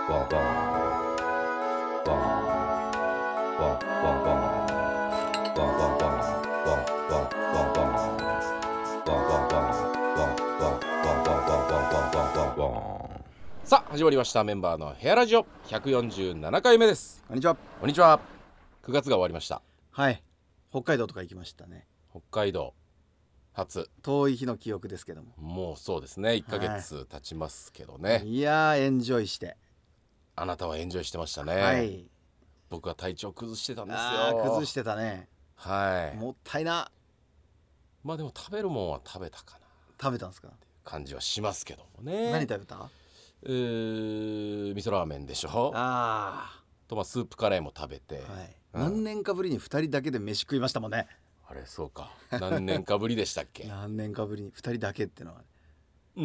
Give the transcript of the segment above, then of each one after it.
さあ始まりました。メンバーのヘアラジオ147回目です。 こんにちは。 こんにちは。9月が終わりました。 はい、北海道とか行きましたね。 北海道初、 遠い日の記憶ですけども、 もうそうですね、1ヶ月経ちますけどね、 いやーエンジョイして、 あなたはエンジョイしてましたね。 はい、 僕は体調崩してたんですあよ。 ー崩してたね。 はい。 もったいな。 まあでも食べるもんは食べたかな食べたんですか？ 感じはしますけどもね。 何食べた？ 味噌ラーメンでしょ。 あとまあスープカレーも食べて、 ー、はい、 うん何年かぶりに2人だけで飯食いましたもんね。 あれそうか、何年かぶりでしたっけ何年かぶりに2人だけってのは、 うん、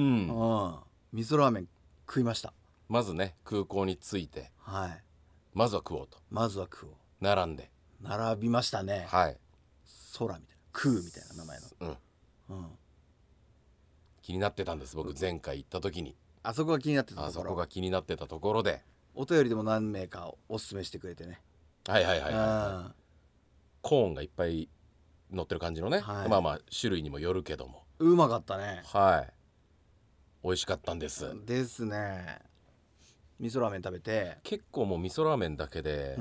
味噌ラーメン食いました。 まずね空港に着いてはい、 まずは食おうとまずは食おう。 並んで、 並びましたね。 はい、 空みたいな、食うみたいな名前の、 気になってたんです僕、前回行った時に。 あそこが気になってたところ。 あそこが気になってたところで、 お便りでも何名かおすすめしてくれてね。 はいはいはいはい、コーンがいっぱい乗ってる感じのね、 はい、 まあまあ種類にもよるけども、 うまかったね。 はい、美味しかったんですですね。味噌ラーメン食べて、 結構もう味噌ラーメンだけで、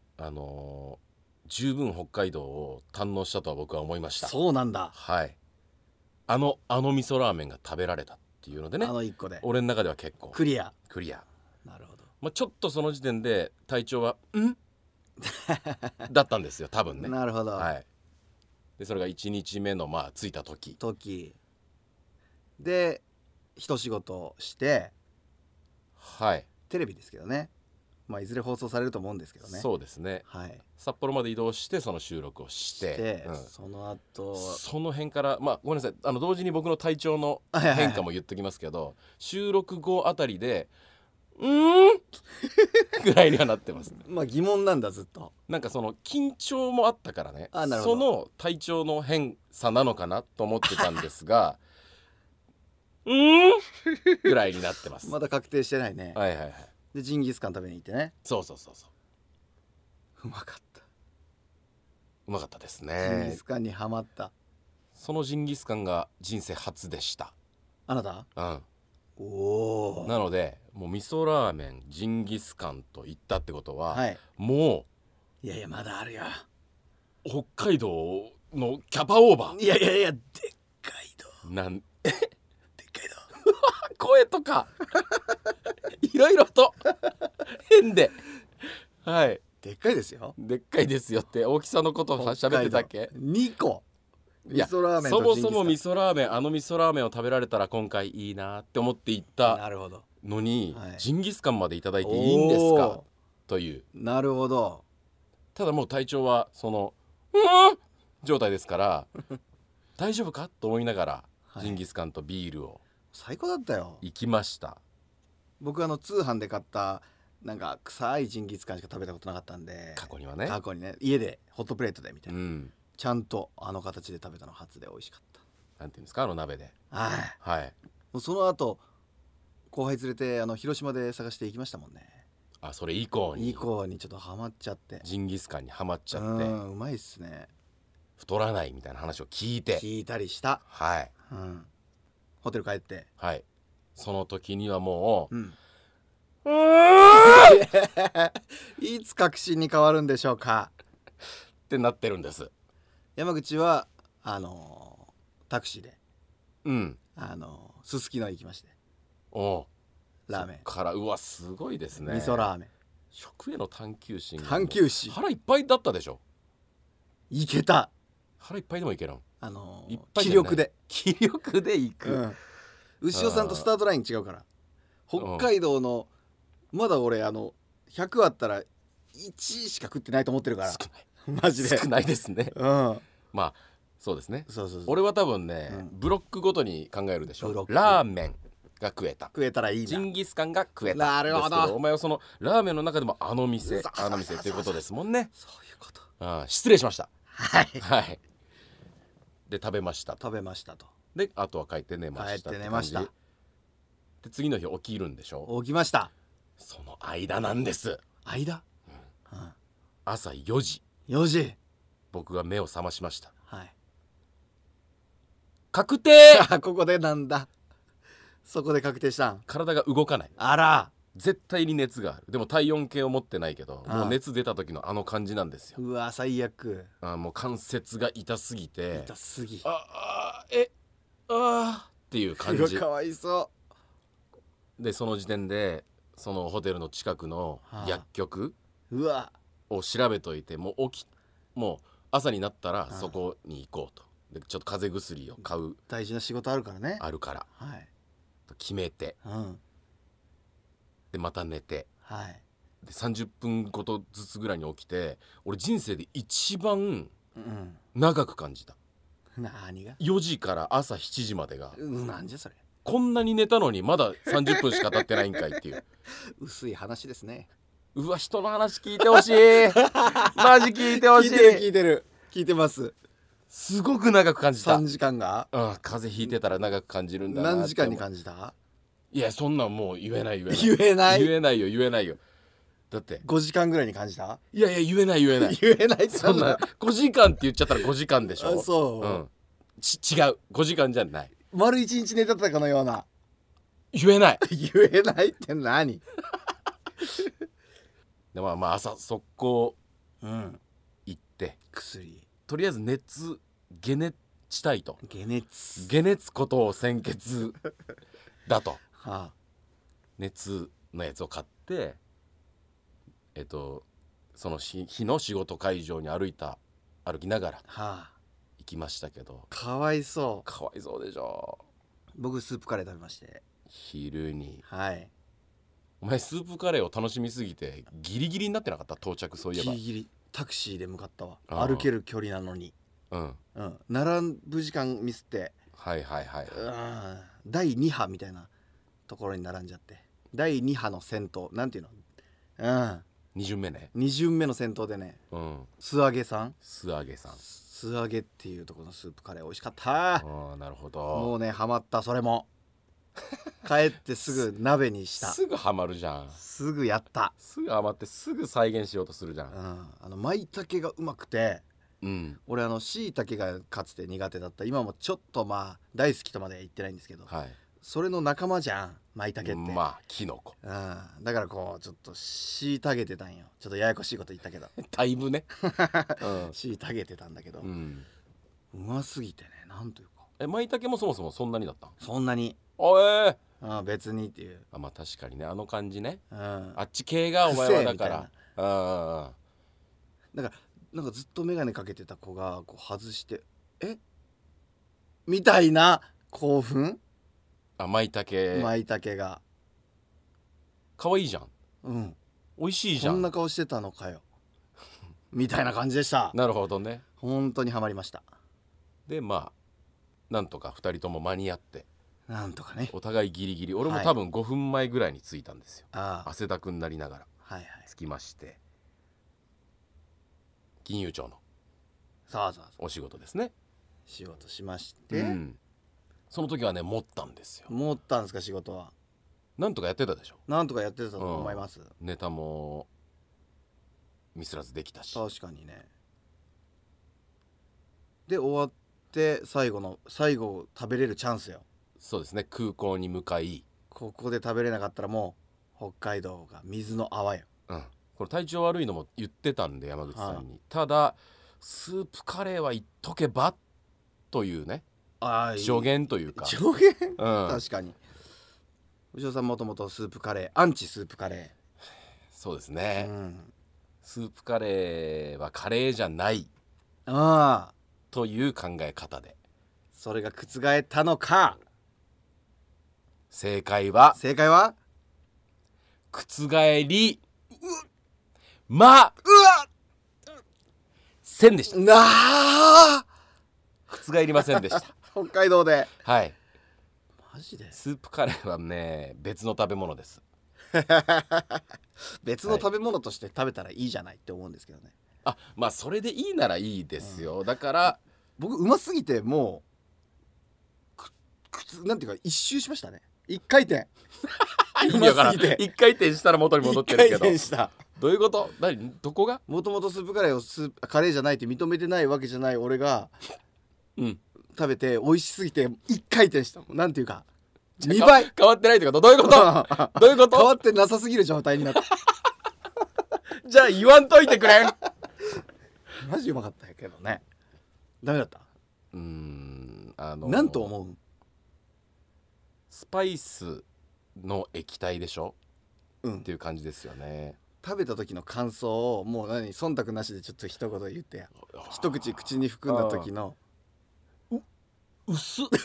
十分北海道を堪能したとは僕は思いました。 そうなんだ。 はい、あの味噌ラーメンが食べられたっていうのでね、 あの1個で俺の中では結構クリア。なるほど。 まあ、ちょっとその時点で体調はだったんですよ多分ね。 なるほど。 はい、でそれが1日目のまあ着いた時で一仕事して、 はい、 テレビですけどね、まあいずれ放送されると思うんですけどね。 そうですね、 はい、 札幌まで移動してその収録をして、 その後その辺からまあごめんなさい、同時に僕の体調の変化も言っときますけど、収録後あたりでぐらいにはなってますまあ疑問なんだずっと。 なんかその緊張もあったからね、 なるほど。 その体調の変さなのかなと思ってたんですがぐらいになってますまだ確定してないね。 はいはいはい。 でジンギスカン食べに行ってね。 そうそうそうそう、 うまかった。 うまかったですジンギね。 スカンにハマった。 そのジンギスカンが人生初でした。 あなた？ おお。なのでもう味噌ラーメンジンギスカンと言ったってことは、 はい、 もいやいやまだあるよ。 う北海道のキャパオーバー。 いやでっかいど。 なんでっかいど。 声とかいろいろと変で、はい、 でっかいですよ。 でっかいですよって大きさのことを喋ってたっけ ？2個。 いや、そもそも味噌ラーメン、味噌ラーメンを食べられたら今回いいなって思って行ったのに、ジンギスカンまでいただいていいんですかという。 なるほど。 ただもう体調はその状態ですから大丈夫かと思いながら、ジンギスカンとビールを最高だったよ。 行きました。 僕通販で買ったなんか臭いジンギスカンしか食べたことなかったんで、 過去にね家でホットプレートでみたいな、 うん、 ちゃんとあの形で食べたの初で美味しかった。 なんていうんですか、鍋で。 はい、 もうその後後輩連れて広島で探して行きましたもんね。 それ以降にちょっとハマっちゃって、 ジンギスカンにハマっちゃって、 うまいっすね。 太らないみたいな話を聞いたりした。 はい、 ホテル帰って、 はい、その時にはもう、 いつ確信に変わるんでしょうかってなってるんです。 山口はタクシーですすきの行きまして、ラーメンからうわすごいですね。 味噌ラーメン、 食への探求心腹いっぱいだったでしょ。 いけた。 腹いっぱいでもいけるん、 気力で行く、 牛尾さんとスタートライン違うから。北海道のまだ俺100あったら1しか食ってないと思ってるから。 少ないマジで少ないですね。まあそうですね。俺は多分ね、ブロックごとに考えるでしょ。ラーメンが食えたらいいな、ジンギスカンが食えた。なるほど。お前はそのラーメンの中でもあの店ということですもんね。 そういうこと。 失礼しました。 はいで食べましたと。 であとは帰って寝ました。で次の日起きるんでしょ。 起きました。 その間なんです。 間、 朝4時僕が目を覚ましました。確定ここでなんだ。そこで確定したん。 体が動かない。 あら、 絶対に熱がある。でも体温計を持ってないけど、もう熱出た時のあの感じなんですよ。 うわ最悪。 もう関節が痛すぎて、っていう感じ。 かわいそう。 でその時点でそのホテルの近くの薬局を調べといて、もう朝になったらそこに行こうと。でちょっと風邪薬を買う、 大事な仕事あるからね。 あるから、決めて、でまた寝て、で30分ごとずつぐらいに起きて、俺人生で一番長く感じた。 何が 4時から朝7時までが、 なんじゃそれ。 こんなに寝たのにまだ30分しか経ってないんかいっていう薄い話ですね。 うわ、人の話聞いてほしいマジ聞いてほしい。 聞いてます。 すごく長く感じた。 3時間が、 風邪ひいてたら長く感じるんだなって。 何時間に感じた？ いや、そんなんもう言えないよ。だって 5時間ぐらいに感じた？ いや言えない。そんな5時間って言っちゃったら5時間でしょ。 そう、 違う、5時間じゃない。 丸1日寝てたかのような。 言えないって何で朝速攻行って、 薬とりあえず解熱したいと。解熱ことを先決だと、熱のやつを買って、その日の仕事会場に歩きながら行きましたけど、 かわいそうでしょ。 僕スープカレー食べまして、 昼に。お前スープカレーを楽しみすぎてギリギリになってなかった？到着。そういえばギリギリタクシーで向かったわ。歩ける距離なのに。並ぶ時間ミスって、第2波みたいなところに並んじゃって、第2波の先頭なんていうの、 2巡目ね。 2巡目の先頭でね、素揚げっていうところのスープカレー美味しかった。 なるほど。 もうねハマった。それも帰ってすぐ鍋にした。 すぐハマるじゃん。 すぐやった。 すぐハマってすぐ再現しようとするじゃん。 舞茸がうまくて、俺椎茸がかつて苦手だった。今もちょっと大好きとまで言ってないんですけど、それの仲間じゃん舞茸って。 キノコ。 だからこうちょっと虐げてたんよ。ちょっとややこしいこと言ったけどだいぶね虐げてたんだけど、うますぎてね、なんというか。 舞茸もそもそもそんなにだった？ そんなに。別にっていう。 確かにね、あの感じね。あっち系がお前はだから。 だからなんかずっと眼鏡かけてた子がこう外してみたいな興奮。 舞茸が可愛いじゃん。美味しいじゃん。 こんな顔してたのかよみたいな感じでした。 なるほどね。 本当にハマりました。 でなんとか2人とも間に合って、 なんとかね、 お互いギリギリ。俺も多分5分前ぐらいに着いたんですよ。汗だくになりながら着きまして、金融庁のお仕事ですね。 仕事しまして、 その時はね持ったんですよ。 持ったんですか？仕事はなんとかやってたでしょ。 なんとかやってたと思います。 ネタもミスらずできたし。 確かにね。で終わって最後食べれるチャンスよ。 そうですね。空港に向かい、 ここで食べれなかったらもう北海道が水の泡よ。 これ体調悪いのも言ってたんで山口さんに、ただスープカレーは言っとけばというね、助言というか。 助言、確かに。牛尾さんもともとスープカレーアンチスープカレー。 そうですね、スープカレーはカレーじゃないという考え方で、 それが覆ったのか。 正解は覆りせんでした。覆りませんでした北海道で。 はい。 マジで？ スープカレーはね別の食べ物です別の食べ物として食べたらいいじゃないって思うんですけどね。 それでいいならいいですよ。だから僕うますぎてもうなんていうか一周しましたね。 1回転意味わからん。1回転したら元に戻ってるけど。 1回転した。 どういうこと？どこが？ もともとスープカレーをカレーじゃないって認めてないわけじゃない俺が、食べて美味しすぎて1回転した。なんていうか2倍変わってないってこと？どういうこと？どういうこと？ 変わってなさすぎる状態になった。 じゃあ言わんといてくれん。 マジうまかったけどね。ダメだった？なんと思う？ スパイスの液体でしょ、っていう感じですよね。 食べた時の感想をもう忖度なしでちょっと一言言ってや。一口口に含んだ時の薄っ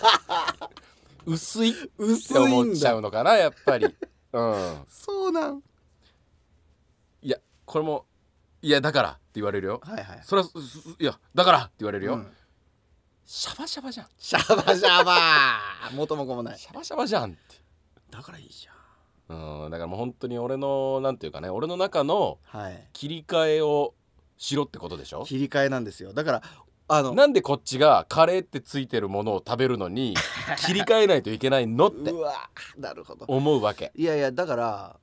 薄いって思っちゃうのかな、やっぱり。 そうなん。 いやこれもいやだからって言われるよ。それはいやだからって言われるよ。シャバシャバじゃん。 シャバシャバ元も子もない。 シャバシャバじゃんって。 だからいいじゃん。 だからもう本当に俺のなんていうかね、俺の中の切り替えをしろってことでしょ。 切り替えなんですよ。だからなんでこっちがカレーってついてるものを食べるのに切り替えないといけないのってうわなるほど思うわけ。 いやだから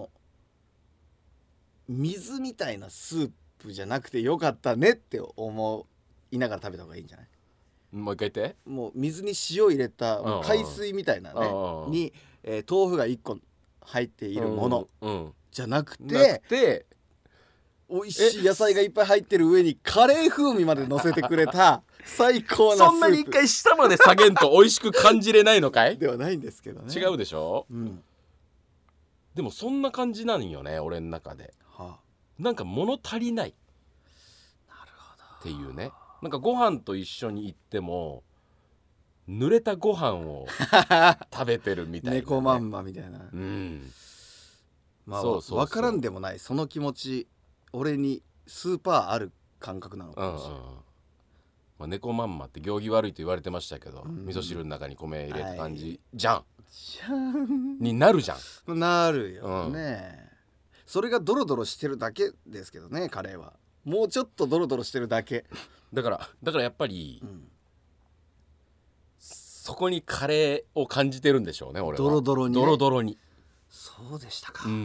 水みたいなスープじゃなくてよかったねって思いながら食べた方がいいんじゃない？ もう一回言って。 もう水に塩入れた海水みたいなねに豆腐が1個入っているものじゃなくて美味しい野菜がいっぱい入ってる上にカレー風味まで乗せてくれた最高なスープ。 そんなに一回下まで下げんと美味しく感じれないのかい？ ではないんですけどね。 違うでしょ、でもそんな感じなんよね俺の中で、なんか物足りないっていうね。なんかご飯と一緒に行っても濡れたご飯を食べてるみたいな、 猫まんまみたいな。まあ分からんでもないその気持ち。俺にスーパーある感覚なのかもしれない。 猫まんまって行儀悪いと言われてましたけど、味噌汁の中に米入れた感じじゃんになるじゃん。 なるよね。それがドロドロしてるだけですけどね。カレーはもうちょっとドロドロしてるだけだからやっぱり、そこにカレーを感じてるんでしょうね俺は。 ドロドロに、ね、 ドロドロに。 そうでしたか。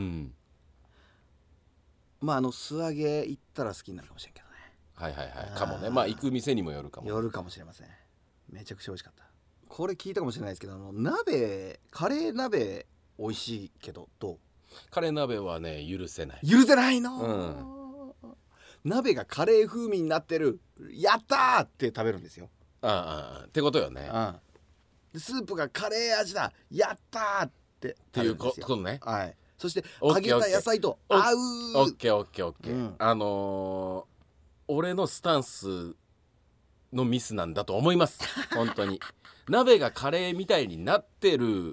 まあ素揚げ行ったら好きになるかもしれんけどね。 かもね。まあ行く店にもよるかも。 よるかもしれません。めちゃくちゃ美味しかった。これ聞いたかもしれないですけどカレー鍋美味しいけどどう？ カレー鍋はね許せないの、鍋がカレー風味になってるやったーって食べるんですよ。 ってことよね。 スープがカレー味だやったーってっていうことね。 そして揚げた野菜と合う。 オッケー。俺のスタンスのミスなんだと思います本当に。鍋がカレーみたいになってる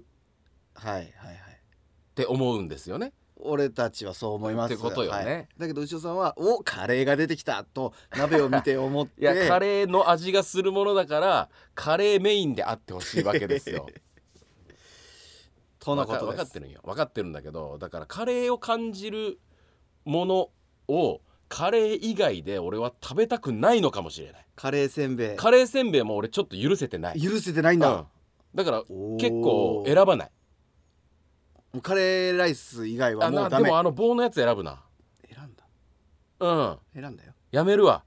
って思うんですよね。 俺たちはそう思いますってことよね。 だけど牛尾さんはカレーが出てきたと鍋を見て思っていやカレーの味がするものだからカレーメインであってほしいわけですよ。分かってるんよ。分かってるんだけど、だからカレーを感じるものをカレー以外で俺は食べたくないのかもしれない。 カレーせんべいも俺ちょっと許せてない。 許せてないんだ、 だから結構選ばない。 カレーライス以外はもうダメ。 でも棒のやつ選ぶな。 選んだ。選んだよ。 やめるわ。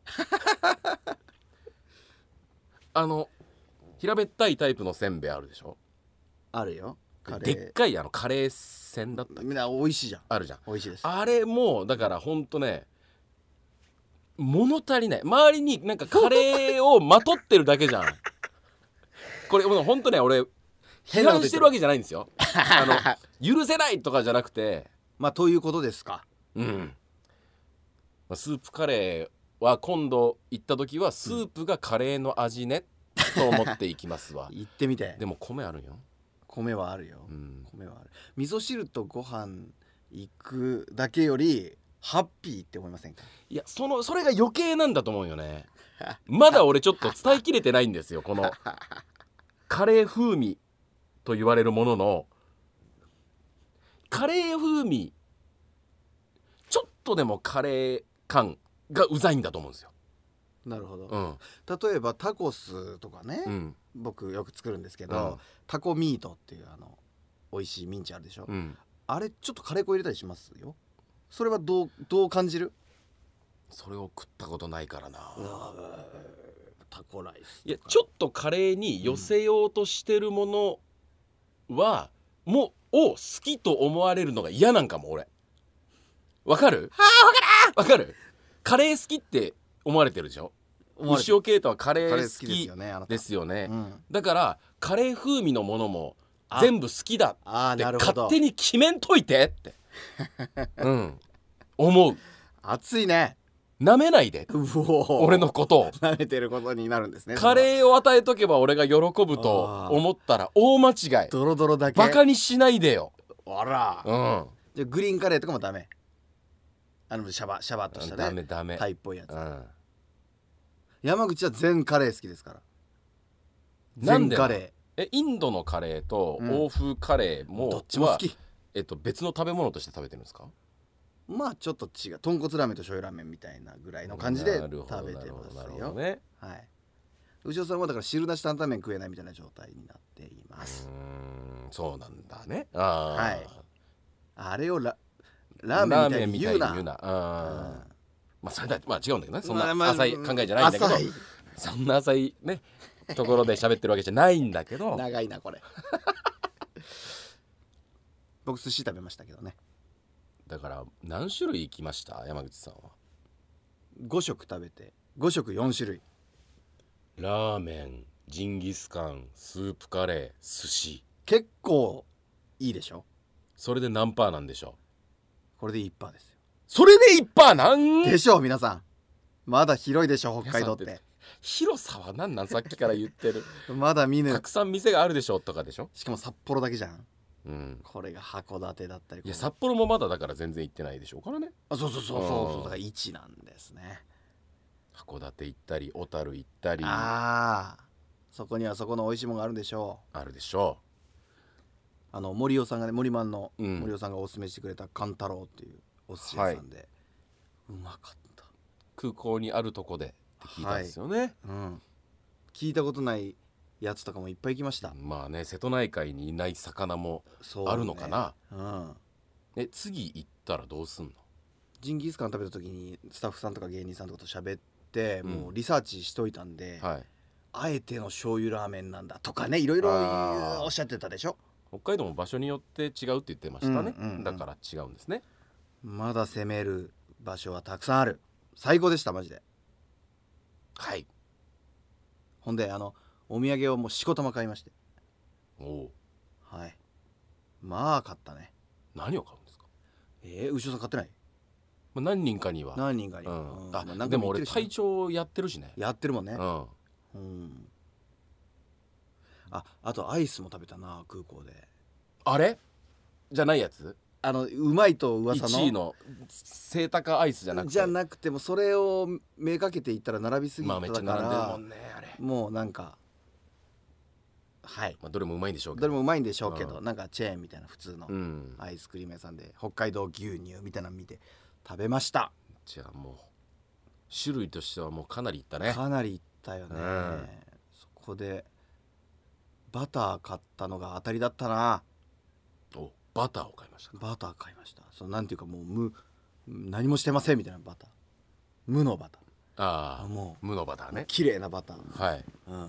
平べったいタイプのせんべいあるでしょ。 あるよ。 でっかいカレーせんだったっけ。 みんな美味しいじゃん。 あるじゃん。 美味しいです。 あれもだからほんとね物足りない。周りになんかカレーをまとってるだけじゃん。これほんとね俺批判してるわけじゃないんですよ。許せないとかじゃなくて、 ということですか。 スープカレーは今度行った時はスープがカレーの味ねと思っていきますわ。 行ってみて。 でも米あるよ。 米はあるよ、米はある。味噌汁とご飯行くだけよりハッピーって思いませんか？ いやそれが余計なんだと思うよね。まだ俺ちょっと伝えきれてないんですよ。このカレー風味と言われるもののカレー風味ちょっとでもカレー感がうざいんだと思うんですよ。 なるほど、例えばタコスとかね、僕よく作るんですけど、タコミートっていう美味しいミンチあるでしょ、あれちょっとカレー粉入れたりしますよ。それはどう感じる？ それを食ったことないからな。 タコライス。 いやちょっとカレーに寄せようとしてるものは、もう好きと思われるのが嫌なんかも俺。わかる？わかる？カレー好きって思われてるでしょ。牛尾啓太はカレー好きですよね。だからカレー風味のものも全部好きだって勝手に決めんといてって思う。 熱いね。 なめないで俺のことを。 なめてることになるんですね。 カレーを与えとけば俺が喜ぶと思ったら大間違い。 ドロドロだけバカにしないでよ。 あら、じゃあグリーンカレーとかもダメ？シャバっとしたね、 ダメタイっぽいやつ。山口は全カレー好きですから。全カレー。インドのカレーと欧風カレーもどっちも好き。 別の食べ物として食べてるんですか？ まあちょっと違う、豚骨ラーメンと醤油ラーメンみたいなぐらいの感じで食べてますよ。 ね、 はい。牛尾さんはだから汁なし担々麺食えないみたいな状態になっています。 そうなんだね。 はい。あれをラーメンみたいに言うな。 まあそれだ、まあ違うんだけどね。そんな浅い考えじゃないんだけど、そんな浅いねところで喋ってるわけじゃないんだけど。 長いなこれ。僕寿司食べましたけどね。 だから何種類行きました山口さんは ？5食食べて5食4種類。 ラーメン、ジンギスカン、スープカレー、寿司。 結構いいでしょ。 それで何パーなんでしょう？ これで1%ですよ。 それで1%なんでしょう。皆さんまだ広いでしょ北海道って。 広さは何なんさっきから言ってる。 まだ見ぬたくさん店があるでしょとかでしょ。 しかも札幌だけじゃん。これが函館だったり。 いや札幌もまだだから全然行ってないでしょうからね。 そうだから1なんですね。 函館行ったり小樽行ったり。 そこにはそこの美味しいものがあるんでしょう。 あるでしょう。森尾さんがね、森マンの森尾さんがおすすめしてくれたカンタロウっていうお寿司屋さんで、うまかった。 空港にあるとこでって聞いたんですよね。 聞いたことないやつとかもいっぱい行きました。 まあね、瀬戸内海にいない魚もあるのかな。次行ったらどうすんの？ ジンギスカン食べた時にスタッフさんとか芸人さんとかと喋って、もうリサーチしといたんで、あえての醤油ラーメンなんだとかね、いろいろおっしゃってたでしょ。 北海道も場所によって違うって言ってましたね。だから違うんですね。 まだ攻める場所はたくさんある。最高でしたマジで。 はい。 ほんでお土産をもうしこたま買いまして。はい。まあ買ったね。 何を買うんですか？ 牛尾さん買ってない？ 何人かには。でも俺隊長やってるしね。 やってるもんね。あとアイスも食べたな空港で。あれじゃないやつ？ うまいと噂の 1位の清高アイスじゃなくてもそれをめがけていったら並びすぎたから、 めっちゃ並んでるもんねあれ。 もうなんかどれもうまいんでしょうけど、 どれもうまいんでしょうけど、なんかチェーンみたいな普通のアイスクリーム屋さんで北海道牛乳みたいなの見て食べました。 じゃあもう種類としてはもうかなりいったね。 かなりいったよね。そこでバター買ったのが当たりだったな。 バターを買いました。 バター買いました。なんていうかもう何もしてませんみたいなバター。無のバター。 もう無のバターね。 綺麗なバター。 はい。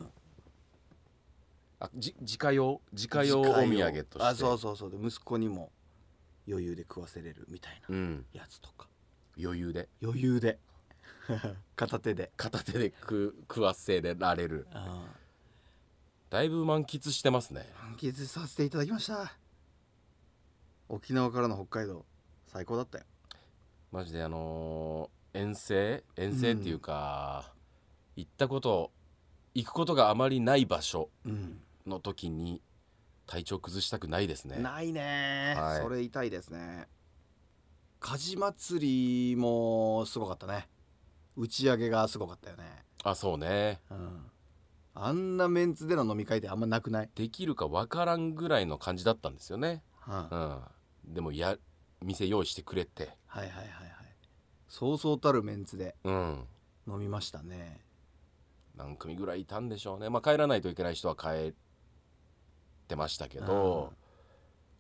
自家用お土産として。 そうで息子にも余裕で食わせれるみたいなやつとか。 余裕で片手で食わせられる。だいぶ満喫してますね。 満喫させていただきました。沖縄からの北海道最高だったよマジで。遠征っていうか、行くことがあまりない場所の時に体調崩したくないですね。 ないね、それ痛いですね。火事祭りもすごかったね。打ち上げがすごかったよね。 そうね。 あんなメンツでの飲み会ってあんまなくない？ できるかわからんぐらいの感じだったんですよね。でも店用意してくれて、 そうそうたるメンツで飲みましたね。 何組ぐらいいたんでしょうね。帰らないといけない人は帰ってましたけど、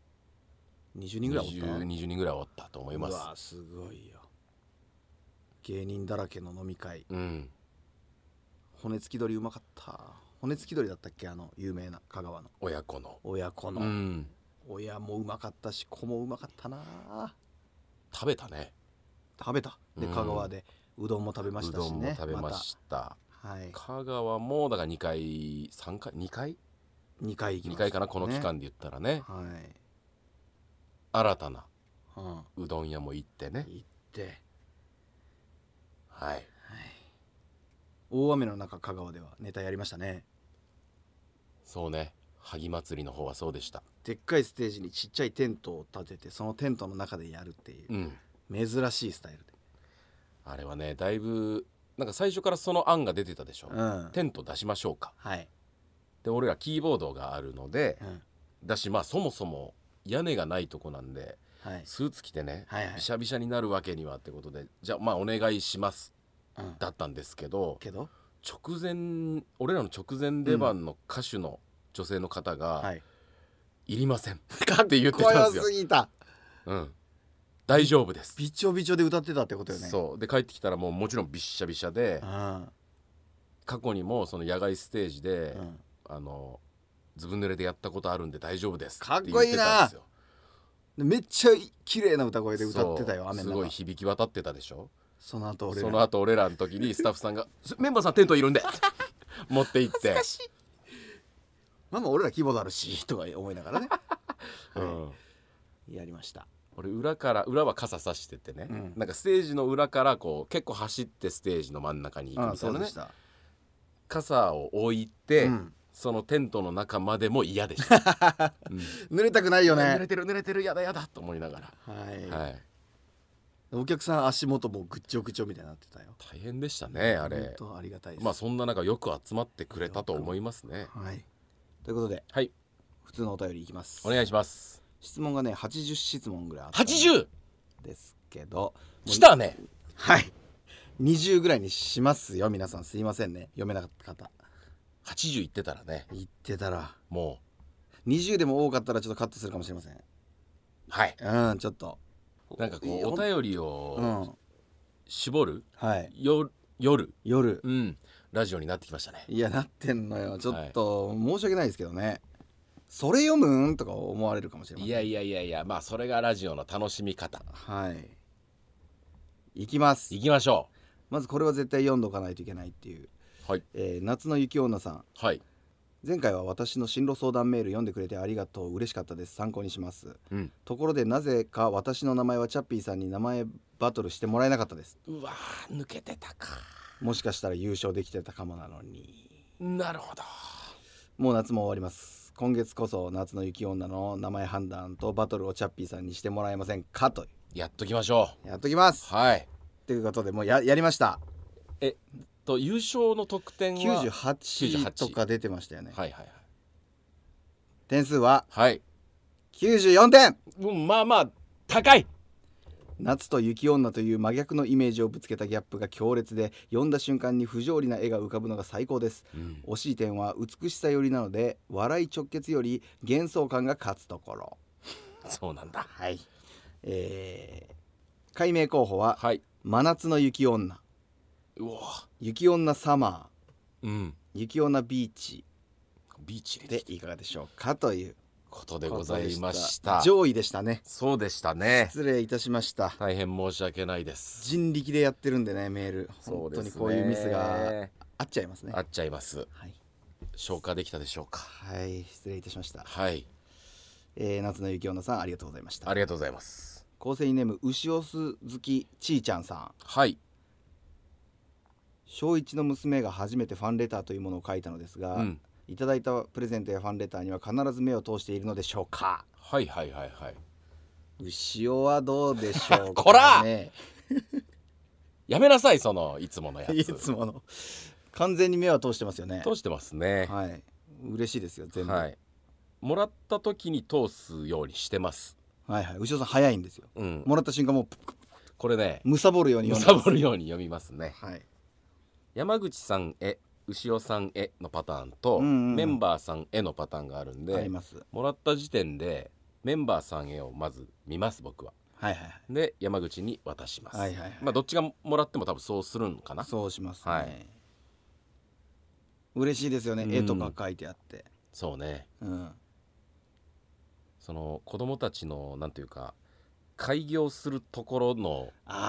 20人ぐらいおった。 20人ぐらいおったと思います。 うわすごいよ。芸人だらけの飲み会。骨付き鳥うまかった。骨付き鳥だったっけ、有名な香川の親子の。 親もうまかったし、子もうまかったな。 食べたね。 食べた。で香川でうどんも食べましたしね。 うどんも食べました、 はい、 香川もだから2回3回2回 2回行きましたね。 2回かな、この期間で言ったらね。 はい、 新たなうどん屋も行ってね。 行って、 はい、はい、 大雨の中香川ではネタやりましたね。 そうね、萩祭りの方はそうでした。 でっかいステージにちっちゃいテントを立てて、そのテントの中でやるっていう、珍しいスタイルで。 あれはね、だいぶなんか最初からその案が出てたでしょ、テント出しましょうか、はい、で俺らキーボードがあるので、だしまあそもそも屋根がないとこなんで、スーツ着てね、びしゃびしゃになるわけにはってことで、じゃあまあお願いします、だったんですけど、直前、俺らの直前出番の歌手の女性の方が、いりませんって言ってたんですよ。 かっこよすぎた。 大丈夫です。 びちょびちょで歌ってたってことよね。 そうで帰ってきたらもちろんびっしゃびしゃで、過去にもその野外ステージで、ずぶ濡れでやったことあるんで大丈夫ですって言ってたんですよ。 かっこいいな。めっちゃ綺麗な歌声で歌ってたよ。雨の中すごい響き渡ってたでしょ。 その後俺らの時にスタッフさんがメンバーさんテントいるんで持って行って、 まあ俺らキーボードあるしとか思いながらね、やりました。 俺裏は傘さしててね、なんかステージの裏からこう結構走ってステージの真ん中に行くみたいなね。傘を置いて、そのテントの中までも嫌でした、 濡れたくないよね。 濡れてるやだと思いながら、 お客さん足元もぐっちょぐちょみたいになってたよ。 大変でしたねあれ。 本当ありがたいです。 まあそんな中よく集まってくれたと思いますね。 ということで、普通のお便りいきます。 お願いします。 質問がね80質問ぐらいあった 80 ですけど、 来たね。 はい20ぐらいにしますよ。皆さんすいませんね、読めなかった方。 80言ってたらね、もう20でも多かったらちょっとカットするかもしれません。ちょっとなんかこうお便りを絞る、夜ラジオになってきましたね。 いやなってんのよ。ちょっと申し訳ないですけどね、それ読むんとか思われるかもしれません。 いやまあそれがラジオの楽しみ方。 いきます。 いきましょう。まずこれは絶対読んどかないといけないっていう、夏の雪女さん、前回は私の進路相談メール読んでくれてありがとう、嬉しかったです、参考にします、ところでなぜか私の名前はチャッピーさんに名前バトルしてもらえなかったです。 うわ抜けてたか。 もしかしたら優勝できてたかもなのに。 なるほど。 もう夏も終わります。今月こそ夏の雪女の名前判断とバトルをチャッピーさんにしてもらえませんかと。 やっときましょう。やっときます。ということでもう やりました。 優勝の得点は 98とか出てましたよね。点数は94点。 まあまあ高い。 夏と雪女という真逆のイメージをぶつけたギャップが強烈で、読んだ瞬間に不条理な絵が浮かぶのが最高です、惜しい点は美しさよりなので、笑い直結より幻想感が勝つところ。 そうなんだ。 改名候補は、真夏の雪女、雪女サマー、雪女ビーチでいかがでしょうかということでございました。 上位でしたね。 そうでしたね。 失礼いたしました。 大変申し訳ないです。 人力でやってるんでね、メール本当にこういうミスがあっちゃいますね。 あっちゃいます。消化できたでしょうか。 失礼いたしました。夏の雪女さんありがとうございました。 ありがとうございます。 構成員ネーム牛オス好きちーちゃんさん。小1の娘が初めてファンレターというものを書いたのですが、いただいたプレゼントやファンレターには必ず目を通しているのでしょうか。牛尾はどうでしょうかね。 こらやめなさい、そのいつものやつ。 いつもの完全に目は通してますよね。 通してますね。 嬉しいですよ全部。 もらった時に通すようにしてます。 牛尾さん早いんですよ。もらった瞬間もうこれね、 むさぼるように読みますね。山口さんへ、牛尾さんへのパターンと、メンバーさんへのパターンがあるんで、もらった時点でメンバーさんへをまず見ます僕は。 はいはいはい。 で山口に渡します。 はいはいはい。 まあどっちがもらっても多分そうするんかな。 そうしますね。 はい。 嬉しいですよね、絵とか描いてあって。 そうね。 うん。 その子供たちのなんていうか開業するところの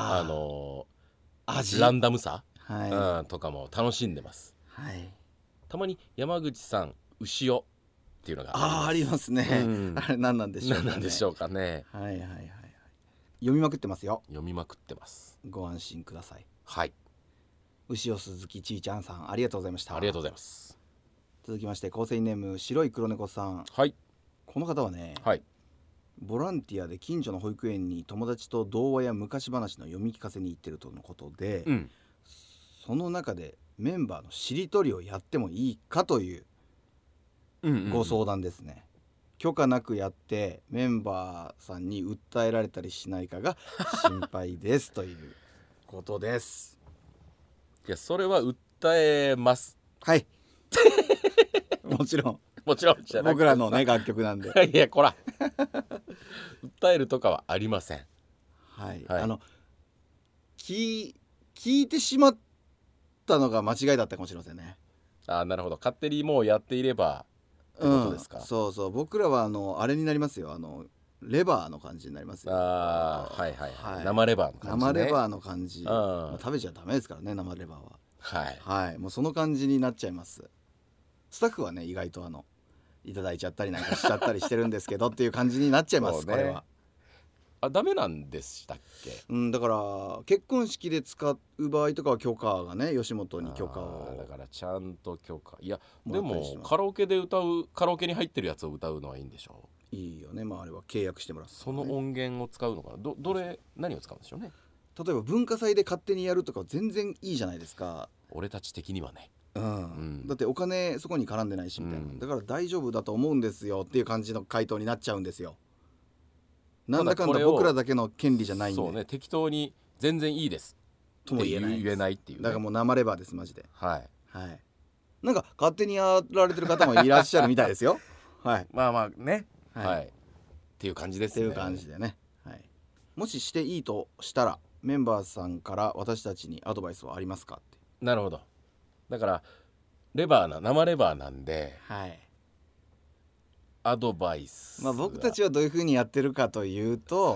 ランダムさ、はい、とかも楽しんでます。 はい。 たまに山口さん牛尾っていうのがありますね。あれ何なんでしょうかね。 何なんでしょうかね。 はいはいはいはい。読みまくってますよ。 読みまくってます。 ご安心ください。 はい。 牛尾鈴木ちいちゃんさん、ありがとうございました。 ありがとうございます。 続きまして構成員ネーム白い黒猫さん。 はい。 この方はね、 はい、 ボランティアで近所の保育園に友達と童話や昔話の読み聞かせに行ってるとのことで、 うん、 その中でメンバーのしりとりをやってもいいかというご相談ですね。許可なくやってメンバーさんに訴えられたりしないかが心配ですということです。 いやそれは訴えます。 はいもちろん僕らのね楽曲なんでいやこら訴えるとかはありません。 はい、はい、聞いてしまったのが間違いだったかもしれませんね。 あ、なるほど。勝手にもうやっていればってことですか。 そうそう、僕らはあれになりますよ、レバーの感じになりますよ。 はいはいはい、生レバーの感じ、ね、 生レバーの感じ、食べちゃダメですからね生レバーは。 はいはい、もうその感じになっちゃいます。スタッフはね意外といただいちゃったりなんかしちゃったりしてるんですけどっていう感じになっちゃいます、ね、これは。 ダメなんでしたっけ。 だから結婚式で使う場合とかは許可がね吉本に許可を。 だからちゃんと許可。いやでもカラオケでカラオケに入ってるやつを歌うのはいいんでしょう。いいよね。まああれは契約してもらう、ね、 その音源を使うのかな。何を使うんでしょうね。 例えば文化祭で勝手にやるとか全然いいじゃないですか。 俺たち的にはね。 だってお金そこに絡んでないしみたいな、だから大丈夫だと思うんですよっていう感じの回答になっちゃうんですよ。なんだかんだ僕らだけの権利じゃないんで。 そうね、適当に全然いいですとも言えないっていう、ね、 だからもう生レバーですマジで。 はいはい。なんか勝手にやられてる方もいらっしゃるみたいですよはい。 まあまあね、はい、っていう感じですね。 っていう感じでね、はい、もししていいとしたらメンバーさんから私たちにアドバイスはありますかって。 なるほど。だから生レバーなんで、 はい、 アドバイス、 僕たちはどういう風にやってるかというと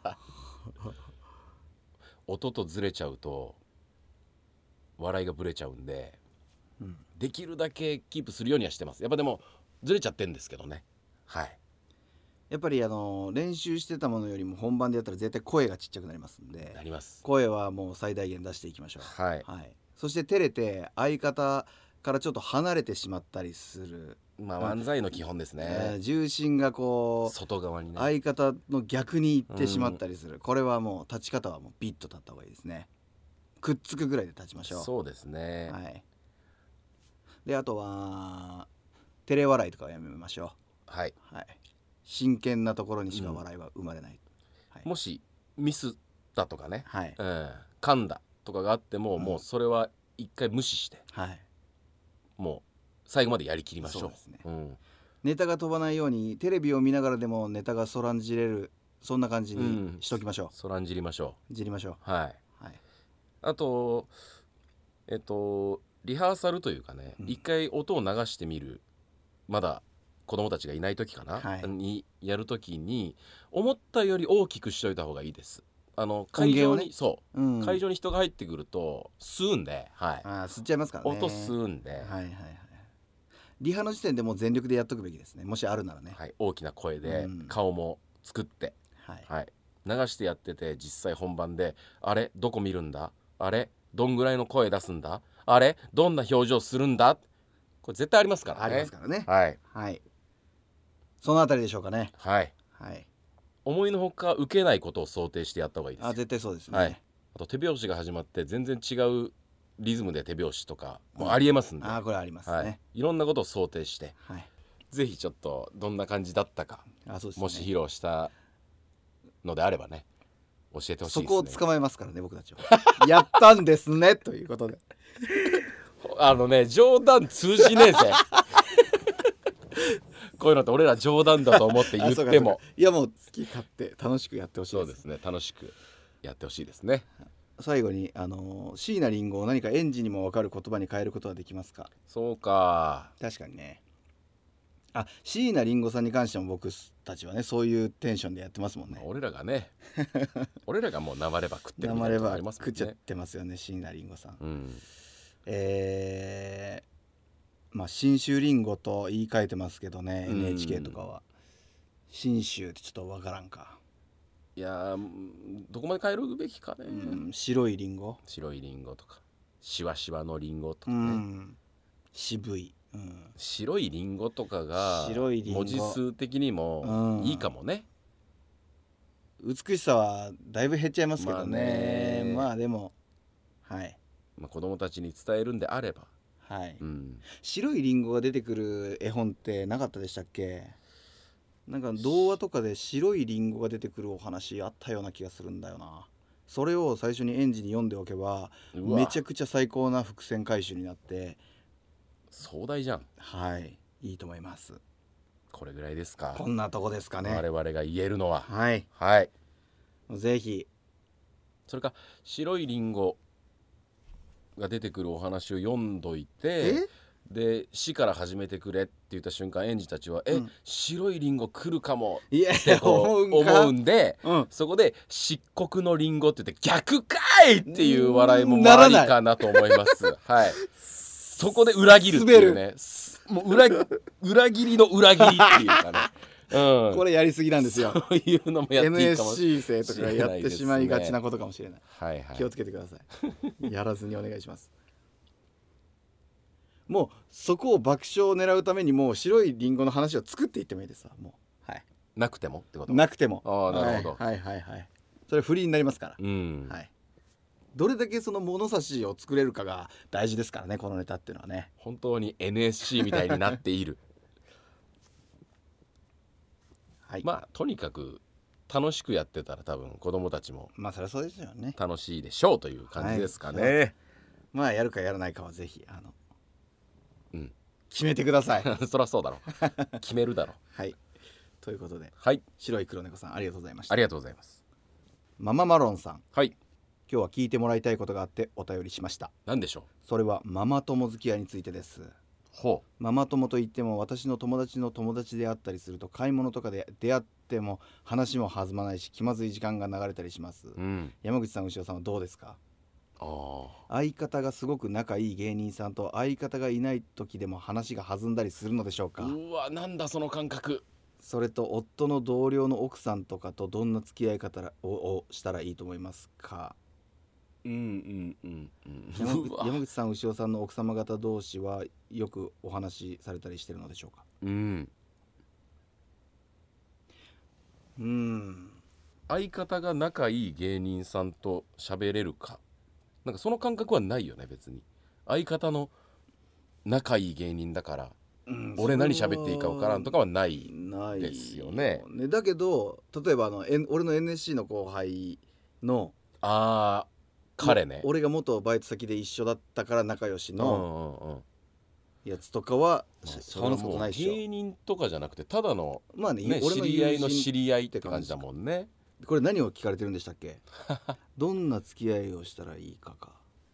音とずれちゃうと笑いがブレちゃうんで、できるだけキープするようにはしてます。やっぱでもずれちゃってんですけどね。はい。 やっぱり練習してたものよりも本番でやったら絶対声がちっちゃくなりますんで。 なります。 声はもう最大限出していきましょう。 はい、 はい、そして照れて相方からちょっと離れてしまったりする。 漫才の基本ですね。 重心がこう外側にね、 相方の逆に行ってしまったりする、これはもう立ち方はもうビッと立った方がいいですね。くっつくぐらいで立ちましょう。 そうですね。 はい。であとは照れ笑いとかはやめましょう。 はい、 はい、真剣なところにしか笑いは生まれない、 はい、もしミスったとかね、 はい、 噛んだとかがあっても、もうそれは一回無視して、 はい、 もう最後までやりきりましょう。そうですね、 ネタが飛ばないようにテレビを見ながらでもネタがそらんじれる、そんな感じにしときましょう。 そらんじりましょう。 じりましょう。はい、はい、あとリハーサルというかね、一回音を流してみる、まだ子供たちがいない時かな、にやる時に思ったより大きくしといた方がいいです。会場に、会場に人が入ってくると吸うんで、 吸っちゃいますからね。 音吸うんで、はいはいはい、 リハの時点でもう全力でやっとくべきですね、もしあるならね。 はい、大きな声で顔も作って、はい、流してやってて、実際本番であれどこ見るんだ、あれどんぐらいの声出すんだ、あれどんな表情するんだ、これ絶対ありますからね。 ありますからね。 はい、 はい、そのあたりでしょうかね。 はい、はい、思いのほか受けないことを想定してやった方がいいです。 絶対そうですね。 はい、あと手拍子が始まって全然違うリズムで手拍子とかもありえますんで、 これありますね、はい、 いろんなことを想定して、はい、ぜひちょっとどんな感じだったか、 そうですね、 もし披露したのであればね教えてほしいですね。 そこを捕まえますからね僕たちはやったんですねということで冗談通じねえぜこういうのって俺ら冗談だと思って言ってもいやもう好き勝手楽しくやってほしいです。 そうですね、楽しくやってほしいですね。 最後に椎名林檎を何か園児にも分かる言葉に変えることはできますか。 そうか、 確かにね。椎名林檎さんに関しても僕たちはねそういうテンションでやってますもんね。 俺らがね俺らがもう生レバ食ってるみたいなのありますもんね。 食っちゃってますよね椎名林檎さん、 うん、 信州りんごと言い換えてますけどね、NHK とかは信州ってちょっとわからんか。 いやどこまで変えるべきかね、 白いりんご、 白いりんごとかしわしわのりんごとかね、 渋い、 白いりんごとかが文字数的にもいいかもね、 美しさはだいぶ減っちゃいますけどね。まあでもはい、 子供たちに伝えるんであれば、 はい、白いりんごが出てくる絵本ってなかったでしたっけ。なんか童話とかで白いりんごが出てくるお話あったような気がするんだよな。それを最初に園児に読んでおけばめちゃくちゃ最高な伏線回収になって壮大じゃん。 はい、いいと思います。 これぐらいですか。 こんなとこですかね、 我々が言えるのは。 はいはい、 ぜひ。 それか白いりんごが出てくるお話を読んどいて、で死から始めてくれって言った瞬間園児たちは白いリンゴ来るかもってこう思うんで、そこで漆黒のリンゴって言って逆かいっていう笑いもありかなと思いますはい、そこで裏切るっていうね、もう裏切りの裏切りっていうかねこれやりすぎなんですよ。 そういうのもやっていいかもしれない NSC 生とかやってしまいがちなことかもしれない。 はいはい、 気をつけてくださいやらずにお願いします。もうそこを爆笑を狙うためにもう白いリンゴの話を作っていってもいいですわ。もう、はい、 なくてもってこと。 なくても。 ああなるほど、 はいはいはい、それフリーになりますから、はい、どれだけその物差しを作れるかが大事ですからね、このネタっていうのはね。 本当に NSC みたいになっているはい、とにかく楽しくやってたら多分子供たちもそりゃそうですよね、 楽しいでしょうという感じですかね、 やるかやらないかはぜひ決めてくださいそりゃそうだろ決めるだろはい、ということで、 はい、 白い黒猫さんありがとうございました。 ありがとうございます。 マママロンさん、 はい、 今日は聞いてもらいたいことがあってお便りしました。 何でしょう。 それはママ友付き合いについてです。ママ友といっても私の友達の友達であったりすると買い物とかで出会っても話も弾まないし気まずい時間が流れたりします、山口さん、牛尾さんはどうですか。相方がすごく仲いい芸人さんと相方がいない時でも話が弾んだりするのでしょうか。 うわ、なんだその感覚。 それと夫の同僚の奥さんとかとどんな付き合い方をしたらいいと思いますか。山口さん、牛尾さんの奥様方同士はよくお話しされたりしてるのでしょうか。 相方が仲いい芸人さんと喋れるか、なんかその感覚はないよね。別に相方の仲いい芸人だから、俺何喋っていいか分からんとかはないですよね。 だけど例えば俺の NSC の後輩の彼ね、 俺が元バイト先で一緒だったから仲良しのやつとかは話すことないでしょ。 芸人とかじゃなくてただの、知り合いの知り合いって感じだもんね。 これ何を聞かれてるんでしたっけどんな付き合いをしたらいいか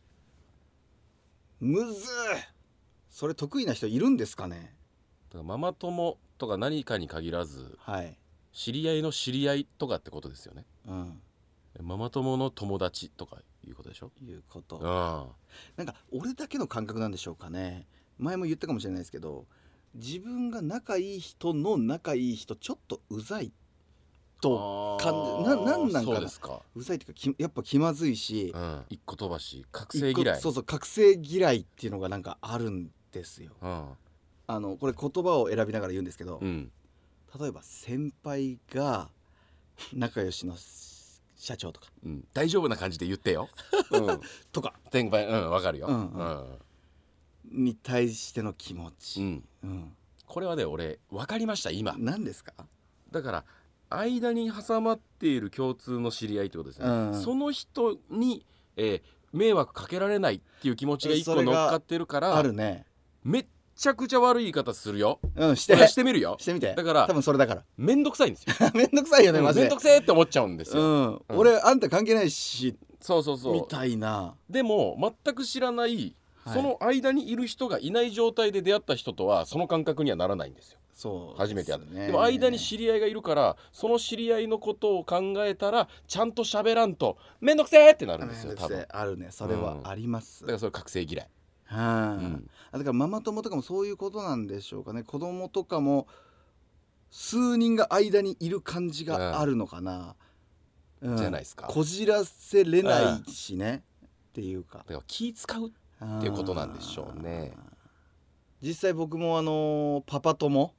むずー。それ得意な人いるんですかね。 だからママ友とか何かに限らず、知り合いの知り合いとかってことですよね。ママ友の友達とかいうことでしょ。 いうこと。なんか俺だけの感覚なんでしょうかね。前も言ったかもしれないですけど、自分が仲いい人の仲いい人ちょっとうざいと感じ。なんかな、うざいっていうかやっぱ気まずいし、 一個飛ばし覚醒嫌い。 そう覚醒嫌いっていうのがなんかあるんですよ。これ言葉を選びながら言うんですけど、例えば先輩が仲良しの社長とか、 大丈夫な感じで言ってよとか先輩、わかるよ、 に対しての気持ち、 これはね俺分かりました。今何ですか。 だから間に挟まっている共通の知り合いってことですね、その人に、迷惑かけられないっていう気持ちが一個乗っかってるから、 あるね。 めっちゃくちゃ悪い言い方するよ。 してみるよ。 してみて。 だから多分それだからめんどくさいんですよ。 めんどくさいよね、マジで。 めんどくせえって思っちゃうんですよ。 俺あんた関係ないし、 そうみたいな。 でも全く知らない、その間にいる人がいない状態で出会った人とはその感覚にはならないんですよ。 そう初めてやった。でも間に知り合いがいるから、その知り合いのことを考えたらちゃんと喋らんとめんどくせえってなるんですよ。多分あるね、それはあります。 だからそれ覚醒嫌い。 だからママ友とかもそういうことなんでしょうかね。子供とかも数人が間にいる感じがあるのかな、 じゃないですか。 こじらせれないしね、っていうか。 だから気使うっていうことなんでしょうね。 実際僕もパパ友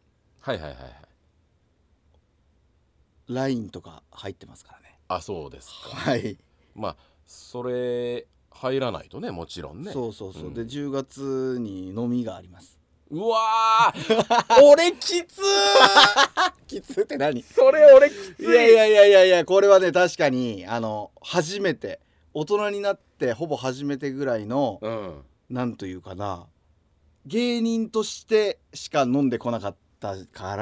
LINE とか入ってますからね。 あ、そうですか。 はい。 まあそれ入らないとね、もちろんね。 そう、で10月に飲みがあります。 うわー俺きつーきつって何？ それ俺きつい。 いやこれはね、確かに初めて、大人になってほぼ初めてぐらいの、なんというかな、芸人としてしか飲んでこなかったから、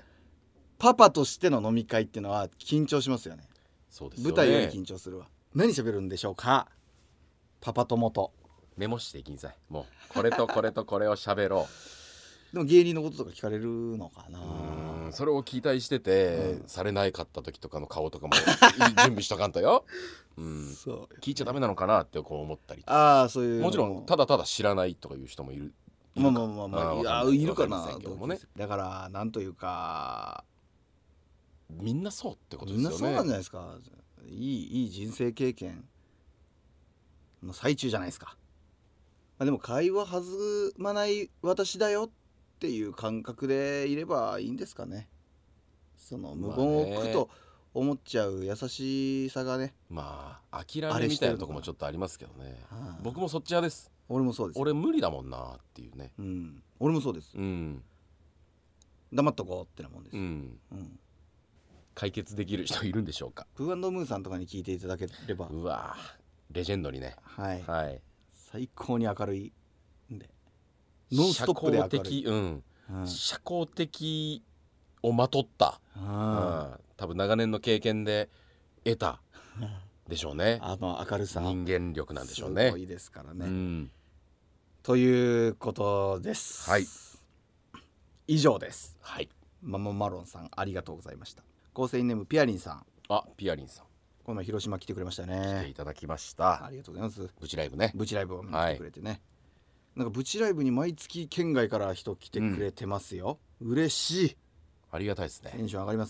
パパとしての飲み会っていうのは緊張しますよね。 そうですよね。 舞台より緊張するわ。何喋るんでしょうか、パパ友と。 メモしていきんさい。もうこれとこれとこれを喋ろう。でも芸人のこととか聞かれるのかな。 それを期待してて、されないかった時とかの顔とかも準備しとかんとよ。そう聞いちゃダメなのかなってこう思ったり。 そういう。 もちろんただただ知らないとかいう人もいる。 いるかな。だからなんというか、 みんなそうってことですよね。 みんなそうなんじゃないですか。いい人生経験の最中じゃないですか。でも会話弾まない私だよっていう感覚でいればいいんですかね。その無言を苦と思っちゃう優しさがね。 諦めみたいなとこもちょっとありますけどね。僕もそっち派です。 俺もそうです。 俺無理だもんなっていうね。 俺もそうです。黙っとこうってなもんです。解決できる人いるんでしょうか。 プー&ムーさんとかに聞いていただければ。 うわレジェンドにね。 最高に明るいんで、ノンストップで明るい。 社交的をまとった多分長年の経験で得たでしょうね。 明るさ、 人間力なんでしょうね。 すごいですからね。ということです。以上です。マママロンさんありがとうございました。構成員ネームピアリンさん。 ピアリンさん、 この前広島来てくれましたね。 来ていただきました。 ありがとうございます。 ブチライブね。 ブチライブを見に来てくれてね。なんかブチライブに毎月県外から人来てくれてますよ。嬉しい。 ありがたいですね。 テンション上がります。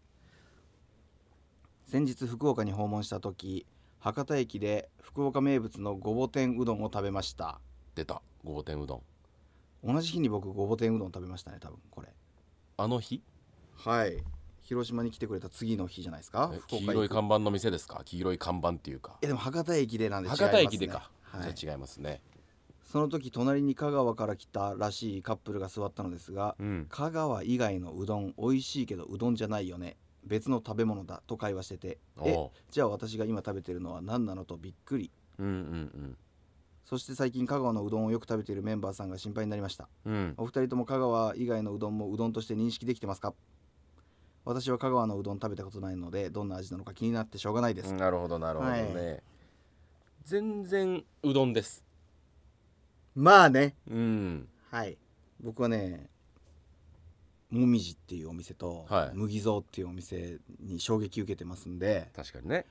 先日福岡に訪問した時、博多駅で福岡名物のごぼ天うどんを食べました。 出た、ごぼ天うどん。同じ日に僕ごぼ天うどん食べましたね、多分これ。 あの日？ はい。広島に来てくれた次の日じゃないですか。 黄色い看板の店ですか？黄色い看板っていうか。 でも博多駅でなんで違いますね。 博多駅でか。じゃあ違いますね。 その時隣に香川から来たらしいカップルが座ったのですが、香川以外のうどん美味しいけどうどんじゃないよね、別の食べ物だと会話してて、じゃあ私が今食べてるのは何なのとびっくり。そして最近香川のうどんをよく食べているメンバーさんが心配になりました。お二人とも香川以外のうどんもうどんとして認識できてますか？私は香川のうどん食べたことないのでどんな味なのか気になってしょうがないです。 なるほどなるほどね。全然うどんです。 まあね。はい。僕はね、もみじっていうお店と、麦蔵っていうお店に衝撃受けてますんで。 確かにね。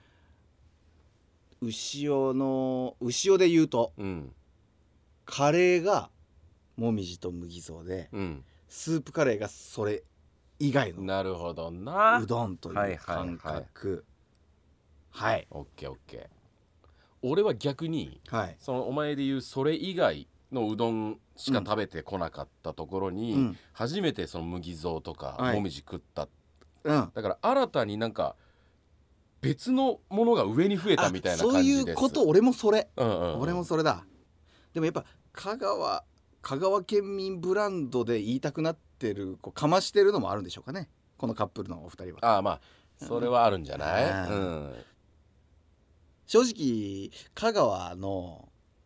牛尾で言うと、カレーがもみじと麦蔵で、スープカレーがそれ以外の。 なるほどな。 うどんという感覚。はい。 オッケーオッケー。俺は逆に、そのお前で言うそれ以外のうどんしか食べてこなかったところに、初めてその麦蔵とかもみじ食った。だから新たになんか別のものが上に増えたみたいな感じです。 そういうこと。俺もそれ。俺もそれだ。でもやっぱ香川県民ブランドで言いたくなってる、こうかましてるのもあるんでしょうかね、このカップルのお二人は。 まあそれはあるんじゃない？ 正直香川の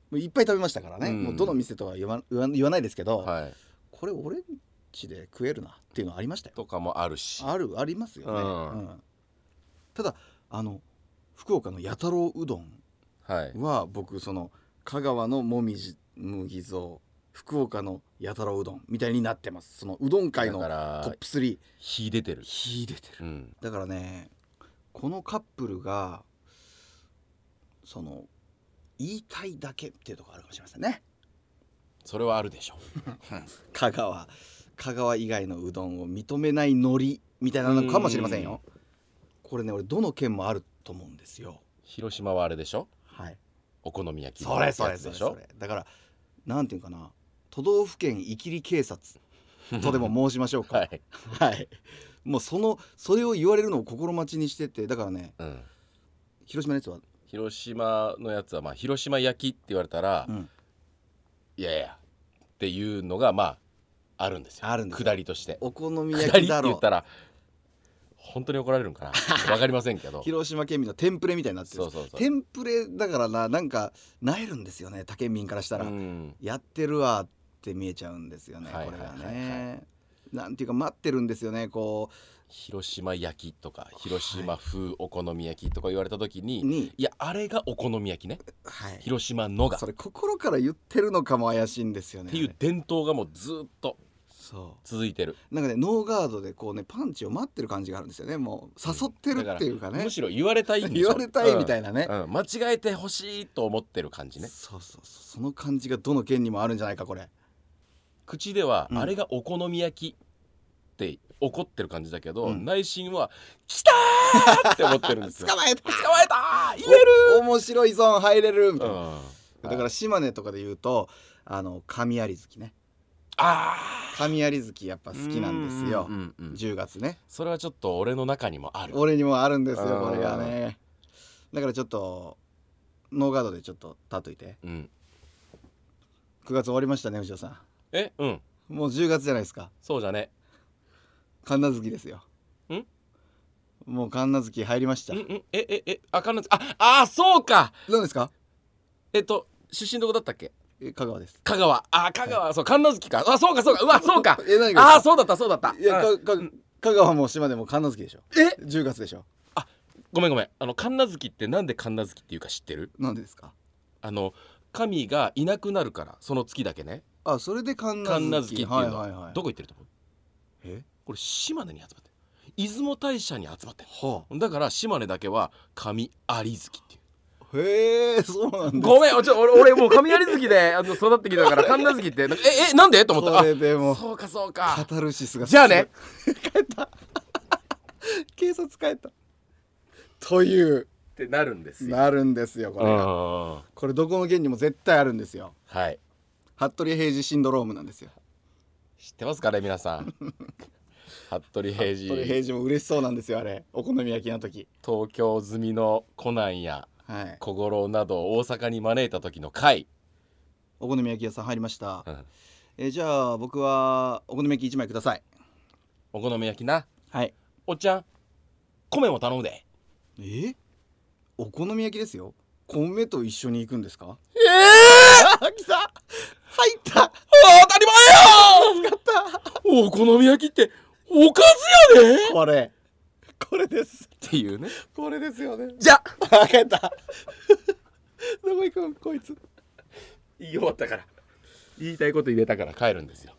いっぱい食べましたからね、もうどの店とは言わないですけど、これ俺んちで食えるなっていうのありましたよとかもあるし、 ありますよね、ただ福岡の弥太郎うどんは、僕その香川のもみじ麦蔵、福岡の弥太郎うどんみたいになってます。そのうどん界のトップ3。 火出てる、 だからね、このカップルがその言いたいだけっていうところあるかもしれませんね。 それはあるでしょう香川以外のうどんを認めないノリみたいなのかもしれませんよ。これね、俺どの県もあると思うんですよ。 広島はあれでしょ、お好み焼きのやつでしょ。 だからなんていうかな、都道府県イキリ警察とでも申しましょうかもうそれを言われるのを心待ちにしてて、だからね、広島のやつは広島焼きって言われたら、いやいやっていうのがあるんですよ。下りとしてお好み焼きだろうって言ったら本当に怒られるんかな分かりませんけど広島県民のテンプレみたいになってる。テンプレだからなんかなえるんですよね、他県民からしたら。やってるわって見えちゃうんですよね、これがね。なんていうか待ってるんですよね、こう広島焼きとか広島風お好み焼きとか言われた時に、いやあれがお好み焼きね、広島のがそれ心から言ってるのかも怪しいんですよねっていう伝統がもうずっと続いてる。 なんかね、ノーガードでこうねパンチを待ってる感じがあるんですよね。もう誘ってるっていうかね、 むしろ言われたいんでしょ言われたいみたいなね、 間違えてほしいと思ってる感じね。 その感じがどの県にもあるんじゃないか。これ口ではあれがお好み焼きって怒ってる感じだけど、内心は来たーって思ってるんですよ捕まえた言える面白いゾーン入れるみたいな、だから島根とかで言うと神有月ね。神有月やっぱ好きなんですよ、10月ね。 それはちょっと俺の中にもある。 俺にもあるんですよ、これがね。だからちょっとノーガードでちょっと立っといて、9月終わりましたね、藤尾さん。もう10月じゃないですか。 そうじゃね、 神奈月ですよ。もう神奈月入りました。 神奈月、そうか。 何ですか？ 出身どこだったっけ？ 香川です。 香川、そう神奈月か。そうかうわそうか。そうだったいや、香川も島でも神奈月でしょ。10月でしょ。 ごめん神奈月ってなんで神奈月っていうか知ってる？ なんでですか？ 神がいなくなるから、その月だけね。 それで神奈月っていうのはどこ行ってると思う？これ島根に集まって、出雲大社に集まってる、だから島根だけは神有月っていう。 そうなんだ。 ごめん、俺もう神有月で育ってきたから神奈月ってなんでと思った。そうかカタルシスが。 じゃあね帰った警察帰ったというってなるんですよ。 これどこの県にも絶対あるんですよ。服部平次シンドロームなんですよ。 知ってますかね皆さん服部平次も嬉しそうなんですよ、あれお好み焼きの時。 東京済みのコナンや小五郎などを大阪に招いた時の会、 お好み焼き屋さん入りました、じゃあ僕はお好み焼き1枚ください。 お好み焼きな。おっちゃん米も頼むで。 お好み焼きですよ。米と一緒に行くんですか？来た、入った。 当たり前や。お好み焼きっておかずやで。 これですっていうね。 これですよね。 じゃ帰ったどこ行くんこいつ。 言い終わったから、言いたいこと入れたから帰るんですよ。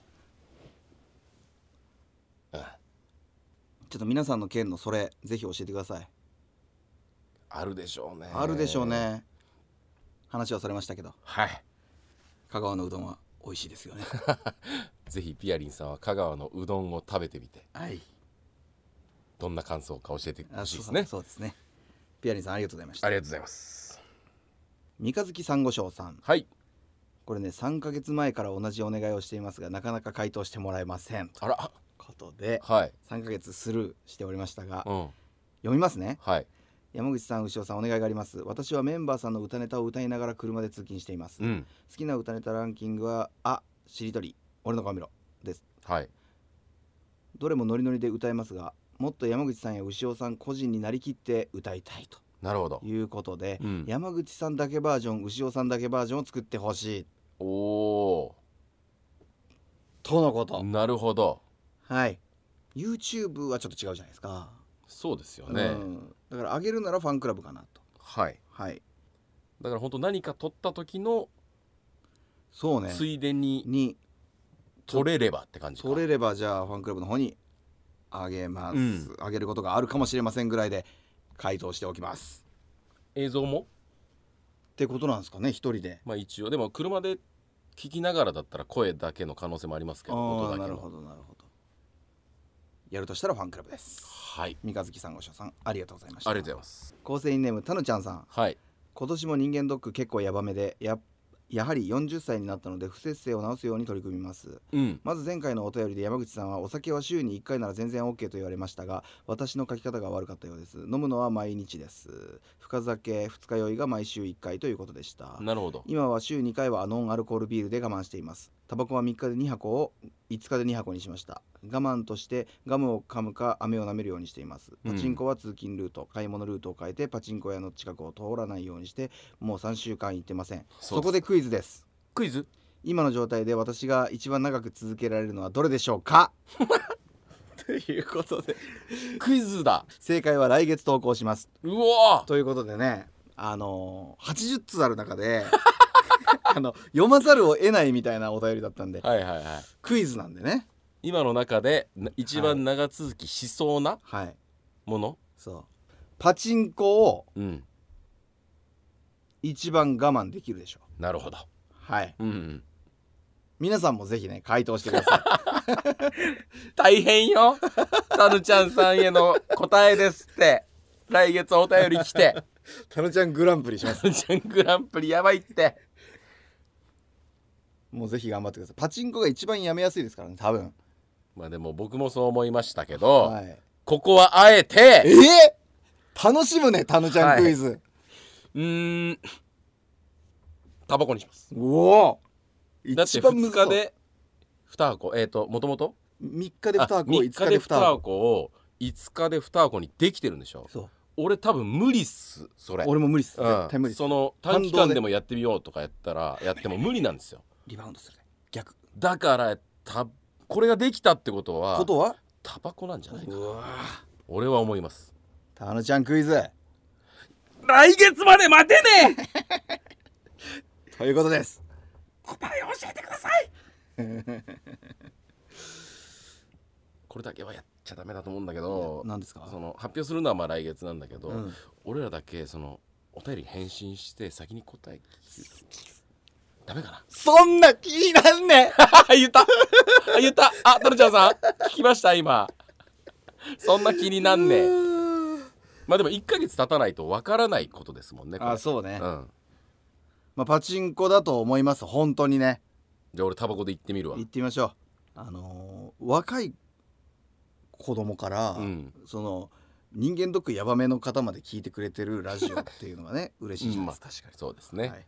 ちょっと皆さんの県のそれぜひ教えてください。 あるでしょうね。 話はされましたけど、香川のうどんは美味しいですよねぜひピアリンさんは香川のうどんを食べてみて、どんな感想か教えてほしいですね。 そうですね。ピアリンさんありがとうございました。 ありがとうございます。 三日月さんごしょうさん。これね、3ヶ月前から同じお願いをしていますがなかなか回答してもらえませんということで、3ヶ月スルーしておりましたが、読みますね。山口さん、牛尾さん、お願いがあります。私はメンバーさんの歌ネタを歌いながら車で通勤しています、好きな歌ネタランキングはしりとり俺の顔見ろです。どれもノリノリで歌えますが、もっと山口さんや牛尾さん個人になりきって歌いたいとなるほどいうことで、山口さんだけバージョン、牛尾さんだけバージョンを作ってほしい。おお。とのこと。 なるほど。 はい。YouTube はちょっと違うじゃないですか。 そうですよね。 だから上げるならファンクラブかなと。 はいはい。だから本当何か撮った時のそうねついでに撮れればって感じか。 撮れればじゃあファンクラブの方にあげます、あげることがあるかもしれませんぐらいで回答しておきます。 映像もってことなんですかね、一人で。 まあ一応でも車で聞きながらだったら声だけの可能性もありますけど、音だけの。 なるほどなるほど。やるとしたらファンクラブです。 はい。 三日月さんごしょさんありがとうございました。 ありがとうございます。 構成員ネームたぬちゃんさん。 はい。 今年も人間ドック結構ヤバめでやはり40歳になったので不節制を直すように取り組みます、まず前回のお便りで山口さんはお酒は週に1回なら全然 OK と言われましたが、私の書き方が悪かったようです。飲むのは毎日です。深酒二日酔いが毎週1回ということでした。 なるほど。 今は週2回はノンアルコールビールで我慢しています。タバコは3日で2箱を5日で2箱にしました。我慢としてガムを噛むか飴を舐めるようにしています。パチンコは通勤ルート、買い物ルートを変えてパチンコ屋の近くを通らないようにしてもう3週間行ってません。そこでクイズです。 クイズ？ 今の状態で私が一番長く続けられるのはどれでしょうかということでクイズだ。 正解は来月投稿します。 うわということでね、80通ある中で読まざるを得ないみたいなお便りだったんで、 はいはいはい、 クイズなんでね、 今の中で一番長続きしそうなもの、 そうパチンコを一番我慢できるでしょう。 なるほど。 はい、皆さんもぜひね回答してください大変よたぬちゃんさんへの答えですって。来月お便り来てたぬちゃんグランプリします。 たぬちゃんグランプリやばいって。 もうぜひ頑張ってください。パチンコが一番やめやすいですからね、多分。 まあでも僕もそう思いましたけど、ここはあえて楽しむね、たぬちゃんクイズ。 タバコにします。 うおだって2日で2箱もともと 3日で2箱、 5日で2箱を5日で2箱にできてるんでしょ。そう、俺多分無理っすそれ。 俺も無理っす、絶対無理っす。 その短期間でもやってみようとかやっても無理なんですよ。 リバウンドするね、逆だからこれができたってことはタバコなんじゃないかな、俺は思います。 たぬちゃんクイズ来月まで待てねえということです。 答えを教えてくださいこれだけはやっちゃダメだと思うんだけど。 何ですか？ その発表するのはまあ来月なんだけど、俺らだけそのお便り返信して先に答え聞くダメかな。 そんな気になんね言った言った。たぬちゃんさん聞きました今。そんな気になんねまあでも1ヶ月経たないとわからないことですもんね。 そうね、まあ、パチンコだと思います本当にね。 じゃあ俺タバコで行ってみるわ。 行ってみましょう。若い子供から、その人間ドックヤバめの方まで聞いてくれてるラジオっていうのがね嬉しいじゃないですか。 確かにそうですね、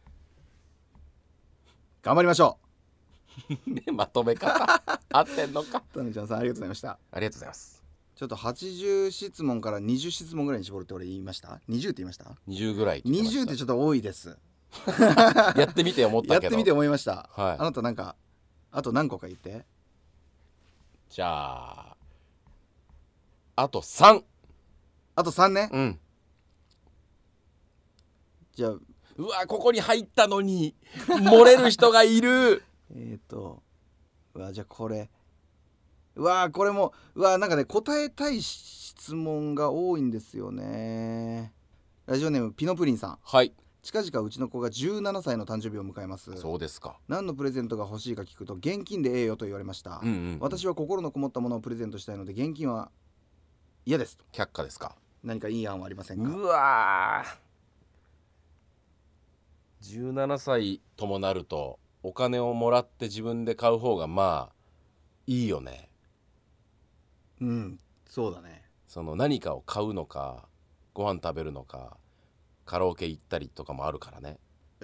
頑張りましょうまとめ方合ってんのか。 たぬちゃんさんありがとうございました。 ありがとうございます。 ちょっと80質問から20質問ぐらいに絞るって俺言いました？ 20 って言いました？ 20ぐらい 20ってちょっと多いですやってみて思ったけど。 やってみて思いました、 あなたなんかあと何個か言って。 じゃああと3。 あと3ね。じゃあうわここに入ったのに漏れる人がいるうわじゃあこれこれもなんかね答えたい質問が多いんですよね。ラジオネームピノプリンさん。 はい。 近々うちの子が17歳の誕生日を迎えます。 そうですか。 何のプレゼントが欲しいか聞くと現金でええよと言われました、私は心のこもったものをプレゼントしたいので現金は嫌です。 却下ですか。 何かいい案はありませんか？ うわ17歳ともなるとお金をもらって自分で買う方がまあいいよね。 そうだね。 その何かを買うのかご飯食べるのかカラオケ行ったりとかもあるからね。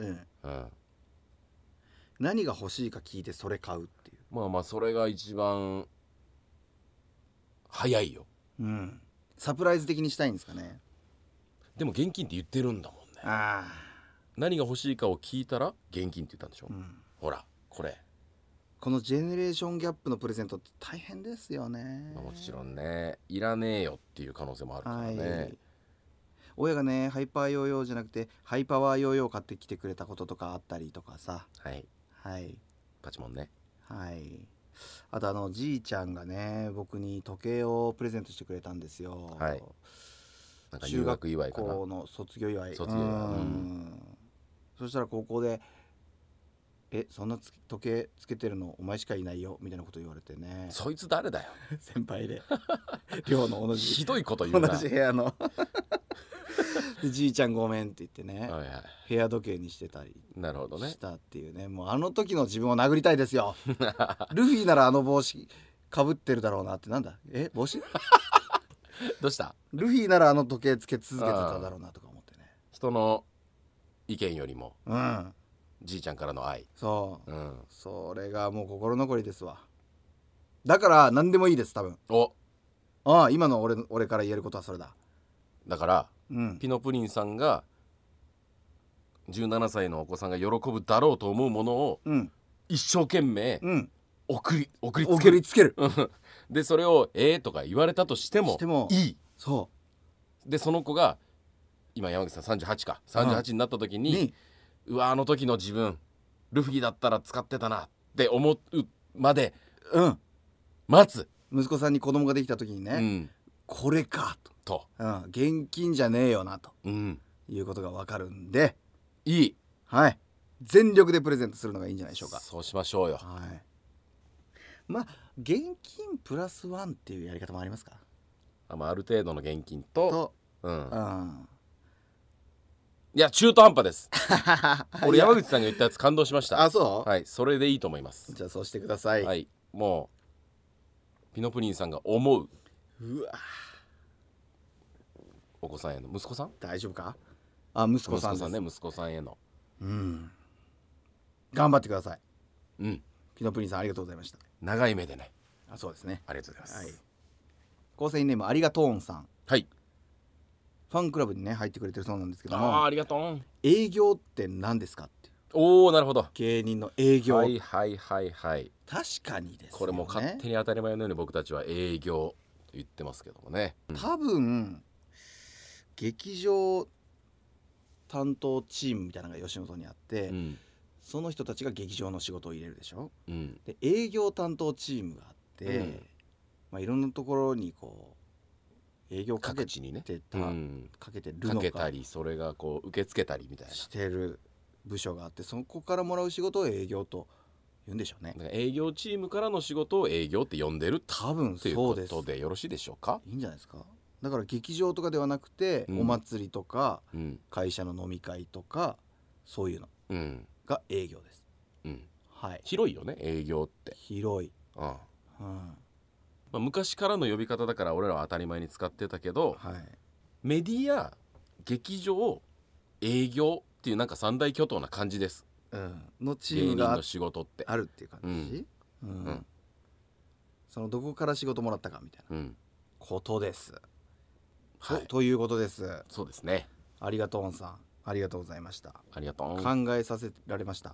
何が欲しいか聞いてそれ買うっていう。 まあそれが一番早いよ。 サプライズ的にしたいんですかね。 でも現金って言ってるんだもんね。何が欲しいかを聞いたら現金って言ったんでしょ、ほらこのジェネレーションギャップのプレゼントって大変ですよね。 もちろんね、いらねえよっていう可能性もあるからね、 親がねハイパーヨーヨーじゃなくてハイパワーヨーヨー買ってきてくれたこととかあったりとかさ。 パチモンね。 あとじいちゃんがね僕に時計をプレゼントしてくれたんですよ。 なんか入学祝いかな、 中学校の卒業祝い。そしたら高校でそんな時計つけてるのお前しかいないよみたいなこと言われてね。 そいつ誰だよ。 先輩で寮の同じひどいこと言うな。 同じ部屋のでじいちゃんごめんって言ってね、部屋時計にしてたりしたっていうね。もうあの時の自分を殴りたいですよ。ルフィならあの帽子かぶってるだろうなって。なんだ帽子どうした。 ルフィならあの時計つけ続けてただろうなとか思ってね。 人の意見よりもじいちゃんからの愛。それがもう心残りですわ。だから何でもいいです多分。今の俺から言えることはそれだ。 だから、ピノプリンさんが17歳のお子さんが喜ぶだろうと思うものを、一生懸命、送りつけるでそれをとか言われたとしてもいい。でその子が今山口さん38か38になった時に、うわあの時の自分ルフィだったら使ってたなって思うまで待つ。 息子さんに子供ができた時にね、これかと、現金じゃねえよなと、いうことが分かるんでいい。 全力でプレゼントするのがいいんじゃないでしょうか。 そうしましょうよ。 まあ現金プラスワンっていうやり方もありますか。 ある程度の現金といや中途半端です。俺山口さんが言ったやつ感動しました。それでいいと思います。 じゃあそうしてください。 もうピノプリンさんが思うお子さんへの、息子さん大丈夫か。息子さんですね。 息子さんへの頑張ってください。ピノプリンさんありがとうございました。 長い目でね。 そうですね。 ありがとうございます。 構成員ネームありがとんさん。ファンクラブにね入ってくれてるそうなんですけども、 ありがとう。 営業って何ですかって。 なるほど。 芸人の営業。確かにですね。 これも勝手に当たり前のように僕たちは営業と言ってますけどもね。 多分劇場担当チームみたいなのが吉本にあって、その人たちが劇場の仕事を入れるでしょ。で営業担当チームがあって、いろんなところにこう営業かけてかけてるのか、 かけたりそれがこう受け付けたりみたいなしてる部署があって、そこからもらう仕事を営業と言うんでしょうね。 だから営業チームからの仕事を営業って呼んでる多分ということでよろしいでしょうか。 いいんじゃないですか。だから劇場とかではなくて、お祭りとか、会社の飲み会とかそういうのが営業です。 広いよね営業って。 広い。 昔からの呼び方だから俺らは当たり前に使ってたけど、メディア劇場営業っていうなんか三大巨頭な感じです。 のチームが芸人の仕事ってあるっていう感じ。そのどこから仕事もらったかみたいなことです。ということです。 そうですね。 ありがとうさん、ありがとうございました。 ありがとう。 考えさせられました。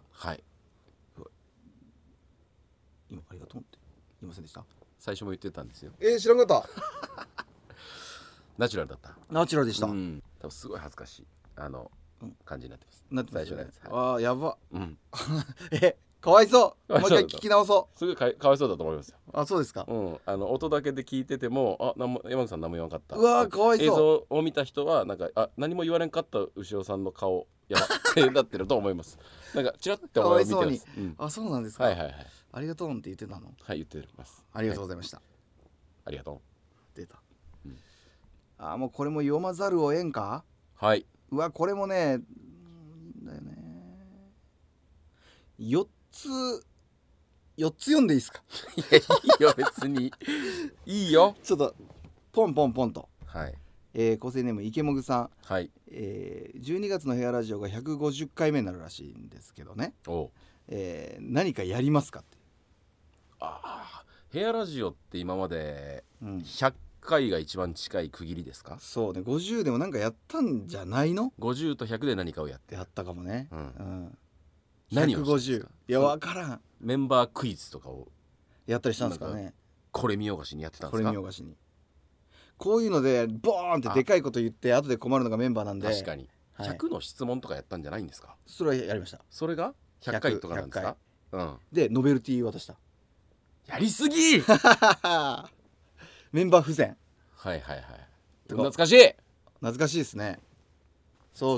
今ありがとうって言いませんでした。 最初も言ってたんですよ。 知らんかった。 ナチュラルだった。 ナチュラルでした。 多分すごい恥ずかしい感じになってます。 なってますね。 最初のやつ。 やば。かわいそう。もう一回聞き直そう。 すごいかわいそうだと思いますよ。 そうですか。 音だけで聞いてても山口さん何も言わなかった。 うわかわいそう。 映像を見た人はなんか何も言われんかった牛尾さんの顔やばってなってると思います。なんかチラッて俺は見てます。 そうなんですか。ありがとうって言ってたの。 言ってます。 ありがとうございました。 ありがとう。出た。もうこれも読まざるを得んか。うわこれもねだよね。4つ読んでいいですか。 いやいいよ別にいいよ。 ちょっとポンポンポンと。構成ネーム池もぐさん。12月のヘアラジオが150回目になるらしいんですけどね。何かやりますかって。 ヘアラジオって今まで100 回が一番近い区切りですか？ そうね、50でもなんかやったんじゃないの ？50と100で何かをやったかもね。 何を 150、いや分からん。 メンバークイズとかをやったりしたんですかね。 これ見よがしにやってたんですか？ これ見よがしにこういうのでボーンってでかいこと言って後で困るのがメンバーなんで。 確かに100の質問とかやったんじゃないんですか？ それはやりました。 それが100回とかなんですか？ でノベルティ渡した。 やりすぎメンバー不全。 はいはいはい、懐かしいですね。そう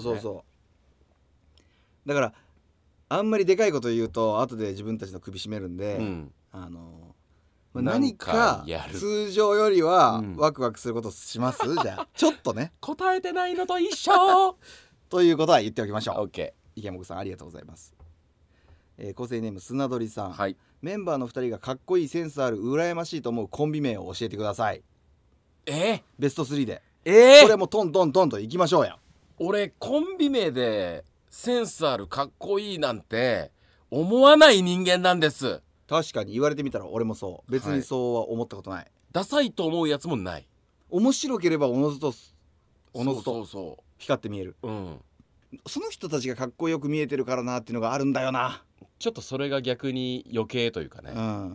だからあんまりでかいこと言うと後で自分たちの首絞めるんで、何か通常よりはワクワクすることします、じゃあちょっとね答えてないのと一緒ということは言っておきましょう。 OK。 池本さんありがとうございます。構成ネーム砂鳥さん、メンバーの2人がかっこいいセンスある羨ましいと思うコンビ名を教えてください。ベスト3でこれもトントントンといきましょうや。 俺コンビ名でセンスあるかっこいいなんて思わない人間なんです。 確かに言われてみたら俺もそう。別にそうは思ったことない。 ダサいと思うやつもない。 面白ければおのずと光って見える。その人たちがかっこよく見えてるからなっていうのがあるんだよな。 ちょっとそれが逆に余計というかね。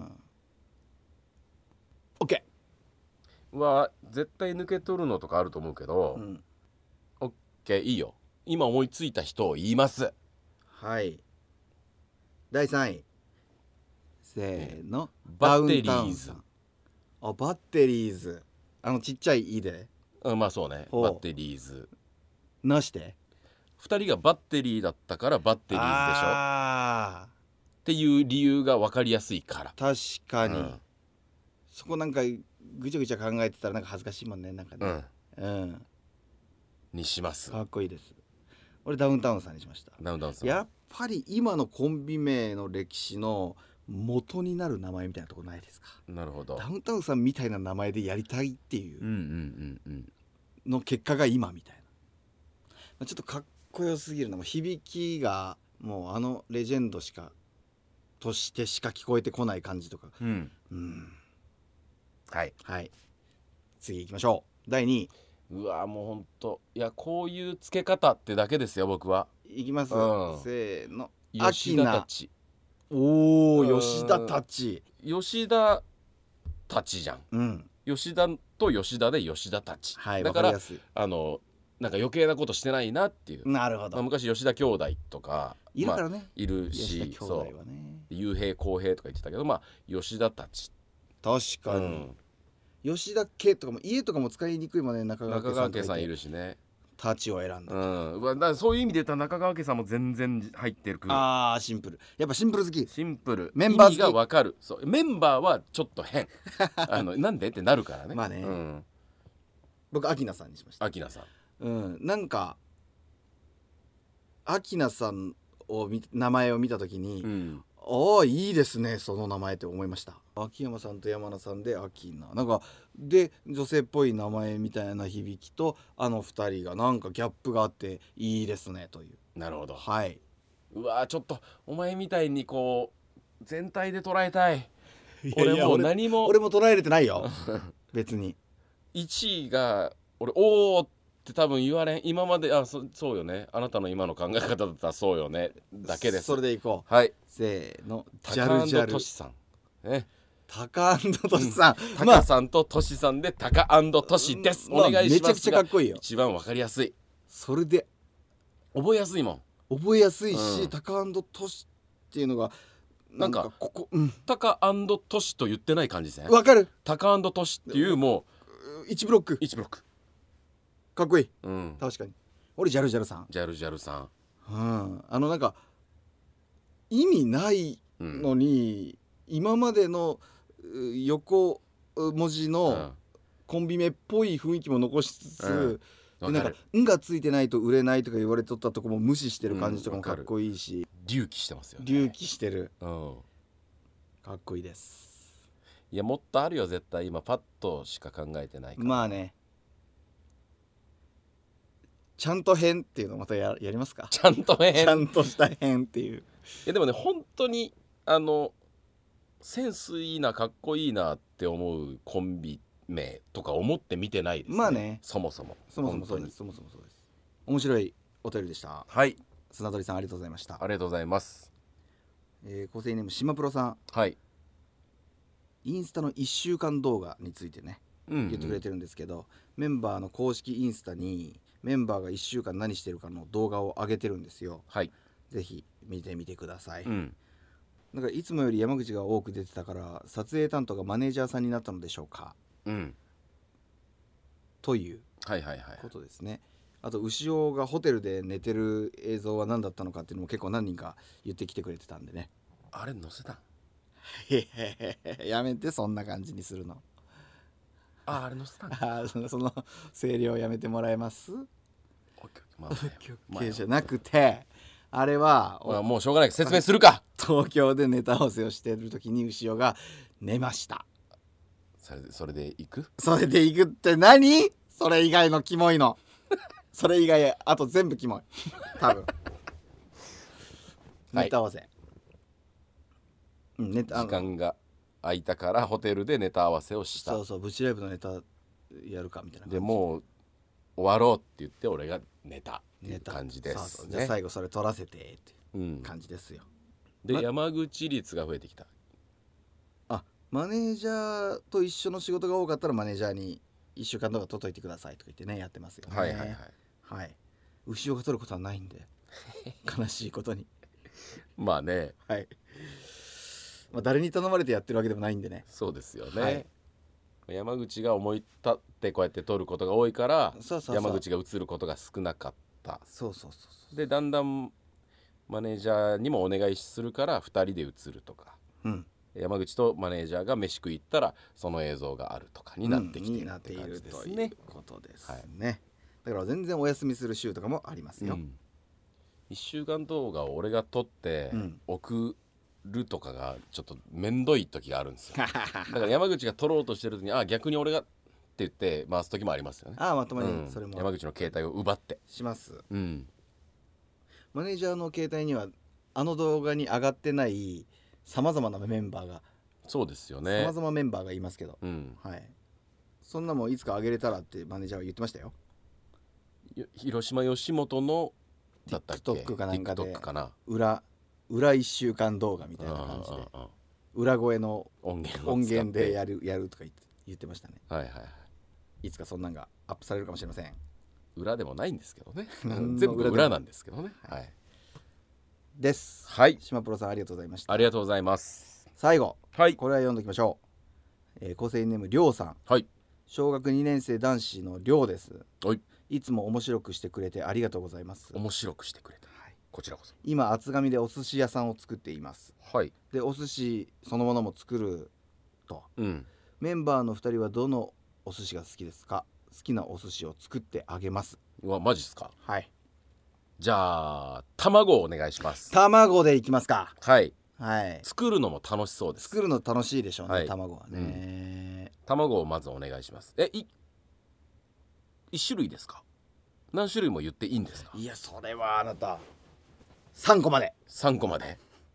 OK は絶対抜け取るのとかあると思うけど、OK いいよ。今思いついた人を言います。 はい。第3位せーの、 バッテリーズ。 バッテリーズ、ちっちゃい「い」で。 まあそうね、バッテリーズなして 2人がバッテリーだったからバッテリーズでしょっていう理由が分かりやすいから。 確かに、そこなんかぐちゃぐちゃ考えてたらなんか恥ずかしいもんね、なんかね。 にします。 かっこいいです。俺ダウンタウンさんにしました。 ダウンタウンさんやっぱり今のコンビ名の歴史の元になる名前みたいなとこないですか？ なるほど。 ダウンタウンさんみたいな名前でやりたいっていうの結果が今みたいな。ちょっとかっこよすぎるな。もう響きがもうレジェンドとしてしか聞こえてこない感じとか。はい次行きましょう。第2位。 うわもうほんと、いやこういう付け方ってだけですよ僕は。 いきます、せーの。 吉田たち。 吉田たち。 吉田たちじゃん。吉田と吉田で吉田たち。だからなんか余計なことしてないなっていう。 なるほど。 昔吉田兄弟とかいるからね。 いるし、雄平公平とか言ってたけど、吉田たち。 確かに。吉田家とかも家とかも使いにくいもんね。中川家さんいるしね。 タチを選んだ。 だそういう意味で言ったら中川家さんも全然入ってる。 シンプル。やっぱシンプル好き。 シンプル。 メンバー好き。 意味が分かる。そうメンバーはちょっと変。なんでってなるからね。 まあね。僕アキナさんにしました。 アキナさん。 なんかアキナさんを名前を見た時に、いいですねその名前って思いました。秋山さんと山名さんでアキナなんかで女性っぽい名前みたいな響きと2人がなんかギャップがあっていいですねという。 なるほど。 はい。 うわちょっとお前みたいにこう全体で捉えたい。俺も何も俺も捉えれてないよ別に。 1位が俺おーって多分言われん。今までそうよね、あなたの今の考え方だったらそうよねだけです。 それでいこう。はい、 せーの。 タカ&トシさんね。 タカ&トシさん、 タカさんとトシさんでタカ&トシです。お願いします。 めちゃくちゃかっこいいよ。 一番わかりやすい。 それで覚えやすいもん。 覚えやすいし、タカ&トシっていうのがなんかここ、タカ&トシと言ってない感じですね。 わかる。 タカ&トシっていうもう1ブロックかっこいい。確かに。俺ジャルジャルさん。 ジャルジャルさん。 なんか意味ないのに、今までの横文字のコンビ名っぽい雰囲気も残しつつ、なんか「ん」がついてないと売れないとか言われとったとこも無視してる感じとかもかっこいいし、 隆起してますよね。 隆起してる。かっこいいです。 いやもっとあるよ絶対。今パッとしか考えてないから。 まあね。ちゃんと変っていうのまた やりますか。 ちゃんと変。 ちゃんとした変っていう。 でもね本当にセンスいいなかっこいいなって思うコンビっ名とか思って見てないですね。 まあね、 そもそもそうです。そもそもそうです。面白いお便りでした。 はい、 砂鳥さんありがとうございました。 ありがとうございます。 構成ネーム島プロさん、 はい、 インスタの1週間動画についてね、言ってくれてるんですけど、メンバーの公式インスタにメンバーが1週間何してるかの動画を上げてるんですよ。 はい、 ぜひ見てみてください。なんかいつもより山口が多く出てたから撮影担当がマネージャーさんになったのでしょうか、ということですね。あと牛尾がホテルで寝てる映像は何だったのかっていうのも結構何人か言ってきてくれてたんでね。 あれ載せたんやめてそんな感じにするの。 あれ載せたんその声量やめてもらえます？ まあじゃなくて、あれはもうしょうがない説明するか。 東京でネタ合わせをしてる時に牛尾が寝ました。 それで行く？ それで行くって何？それ以外のキモいの。それ以外あと全部キモい。多分。ネタ合わせ。 時間が空いたからホテルでネタ合わせをした。 そうブチライブのネタやるかみたいな感じでもう終わろうって言って俺が寝たっていう感じです、ね。 じゃあ最後それ撮らせてっていう感じですよ。 で、山口率が増えてきた。 マネージャーと一緒の仕事が多かったらマネージャーに1週間動画撮っといてくださいとか言ってねやってますよね。はい。牛尾が撮ることはないんで悲しいことにまあね、 はい。誰に頼まれてやってるわけでもないんでね。 そうですよね、山口が思い立ってこうやって撮ることが多いから山口が映ることが少なかった。でだんだんマネージャーにもお願いするから2人で映るとか、山口とマネージャーが飯食い行ったらその映像があるとかになってきているって感じですね。 ということですね。だから全然お休みする週とかもありますよ。 1週間動画を俺が撮って送るとかがちょっとめんどい時があるんですよ。だから山口が撮ろうとしてる時に逆に俺がって言って回す時もありますよね。 まともにそれも山口の携帯を奪ってします。マネージャーの携帯にはあの動画に上がってないさまざまなメンバーが、 そうですよね、 さまざまメンバーがいますけど、そんなもんいつか上げれたらってマネージャーは言ってましたよ。 広島吉本のだったっけ TikTok かなんかで TikTok かな、 裏1週間動画みたいな感じで裏声の音源でやるとか言ってましたね。いつかそんなんがアップされるかもしれません。 裏でもないんですけどね全部裏なんですけどね。 です。島プロさんありがとうございました。 ありがとうございます。 最後、これは読んでおきましょう。構成ネームりょうさん、小学2年生男子のりょうです。いつも面白くしてくれてありがとうございます。 面白くしてくれた、こちらこそ。 今厚紙でお寿司屋さんを作っています。でお寿司そのものも作ると、メンバーの2人はどのお寿司が好きですか？好きなお寿司を作ってあげます。 マジっすか？じゃあ卵をお願いします。 卵でいきますか？ 作るのも楽しそうです。 作るの楽しいでしょうね、卵はね。 卵をまずお願いします。1種類ですか？何種類も言っていいんですか？ いやそれはあなた3個まで。 3個まで。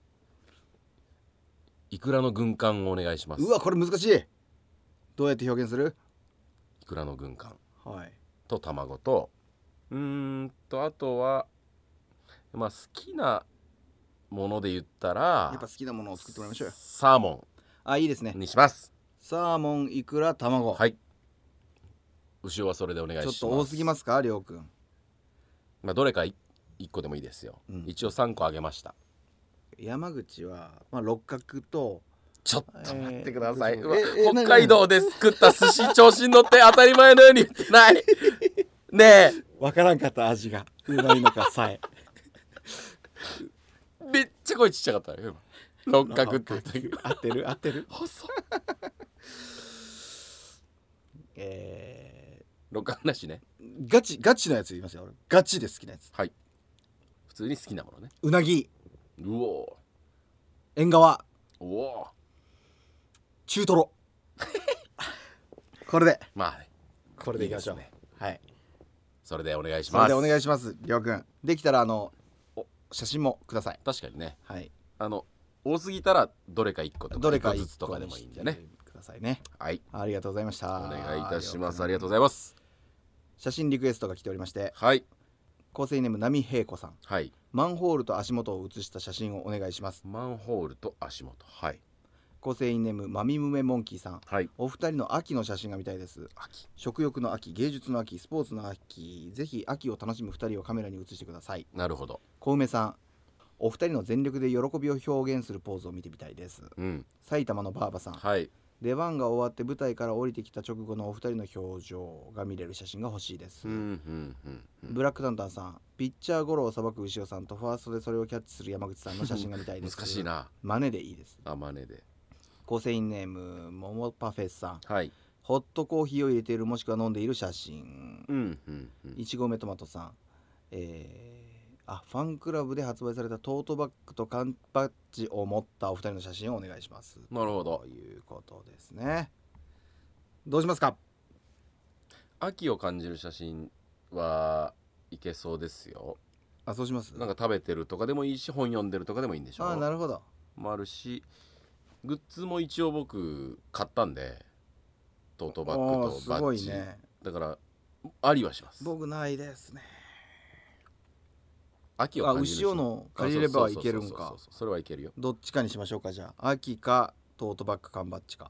いくらの軍艦をお願いします。 うわこれ難しい。どうやって表現する？ いくらの軍艦と卵とあとは好きなもので言ったらやっぱ好きなものを作ってもらいましょうよ。 サーモンいいですねにします。 サーモン、いくら、卵。 牛尾はそれでお願いします。 ちょっと多すぎますか、りょうくん。 どれか1個でもいいですよ、一応3個あげました。 山口は、六角とちょっと待ってください、北海道で作った寿司調子に乗って当たり前のように言ってないねえ、 分からんかった味がうまいのかさえめっちゃ声ちっちゃかったよ六角って言った合ってる細六角なしね。 ガチのやつ言いますよ。俺ガチで好きなやつ。 普通に好きなものね。 うなぎ、 うお縁側、 おお中トロこれでこれでいきましょう。それでお願いします。 それでお願いします。りょうくんできたら写真もください。 確かにね、多すぎたらどれか1個とか1個ずつとかでもいいんでね。 ださいね。 はい、 ありがとうございました。 お願いいたします。ありがとうございます。 写真リクエストが来ておりまして、 はい、 構成ネーム波平子さん、 はい、 マンホールと足元を写した写真をお願いします。 マンホールと足元。はい。 構成員ネームマミムメモンキーさん、 はい、 お二人の秋の写真が見たいです。 秋、 食欲の秋、芸術の秋、スポーツの秋、ぜひ秋を楽しむ二人をカメラに写してください。 なるほど。 小梅さん、お二人の全力で喜びを表現するポーズを見てみたいです。埼玉のバーバさん、 はい、 出番が終わって舞台から降りてきた直後のお二人の表情が見れる写真が欲しいです。ブラックタンタンさん、ピッチャーゴロをさばく牛尾さんとファーストでそれをキャッチする山口さんの写真が見たいです。 難しいな。 マネでいいです。 マネで。 構成員ネームモモパフェスさん、 はい、 ホットコーヒーを入れているもしくは飲んでいる写真。いちごめトマトさん、ファンクラブで発売されたトートバッグと缶バッジを持ったお二人の写真をお願いします。 なるほど。 ということですね。どうしますか？ 秋を感じる写真はいけそうですよ。 そうします。 なんか食べてるとかでもいいし、本読んでるとかでもいいんでしょ。 なるほど。 もあるし、グッズも一応僕買ったんで、トートバッグとバッジ。すごいね。だからありはします。 僕ないですね。 秋を感じる。 牛尾の借りればいけるんか。 それはいけるよ。 どっちかにしましょうか。じゃあ秋かトートバッグ缶バッジか。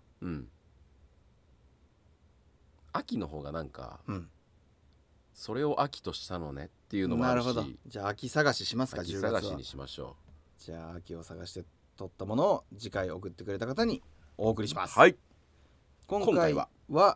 秋の方がなんか、それを秋としたのねっていうのもあるし。 なるほど。じゃあ秋探ししますか。 秋探しにしましょう。じゃあ秋を探して撮ったものを次回送ってくれた方にお送りします。 はい。 今回は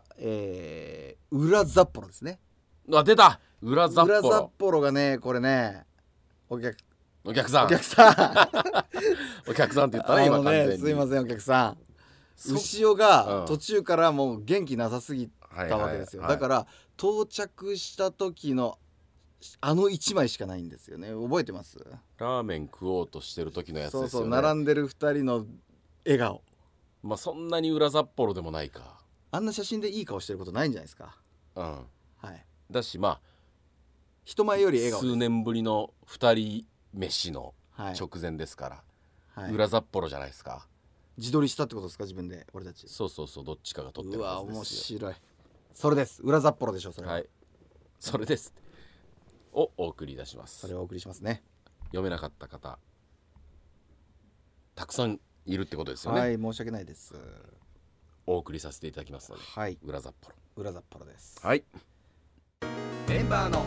裏札幌ですね。 出た。裏札幌。 裏札幌がね、これね、お客さんお客さんって言ったね今完全に。すいませんお客さん。牛尾が途中からもう元気なさすぎたわけですよ。だから到着した時の1枚しかないんですよね。覚えてます？ ラーメン食おうとしてる時のやつですよね。 そう並んでる2人の笑顔。 そんなに裏札幌でもないか。 あんな写真でいい顔してることないんじゃないですか。 はい。だし人前より笑顔です。 数年ぶりの2人飯の直前ですから、裏札幌じゃないですか。 自撮りしたってことですか？自分で俺たち。 そうどっちかが撮ってるはずですよ。 面白い。それです。裏札幌でしょそれは。 はい、それですをお送りいたします。 それをお送りしますね。 読めなかった方たくさんいるってことですよね。 はい、申し訳ないです。 お送りさせていただきますので、 はい、 裏札幌です。 はい。メンバーの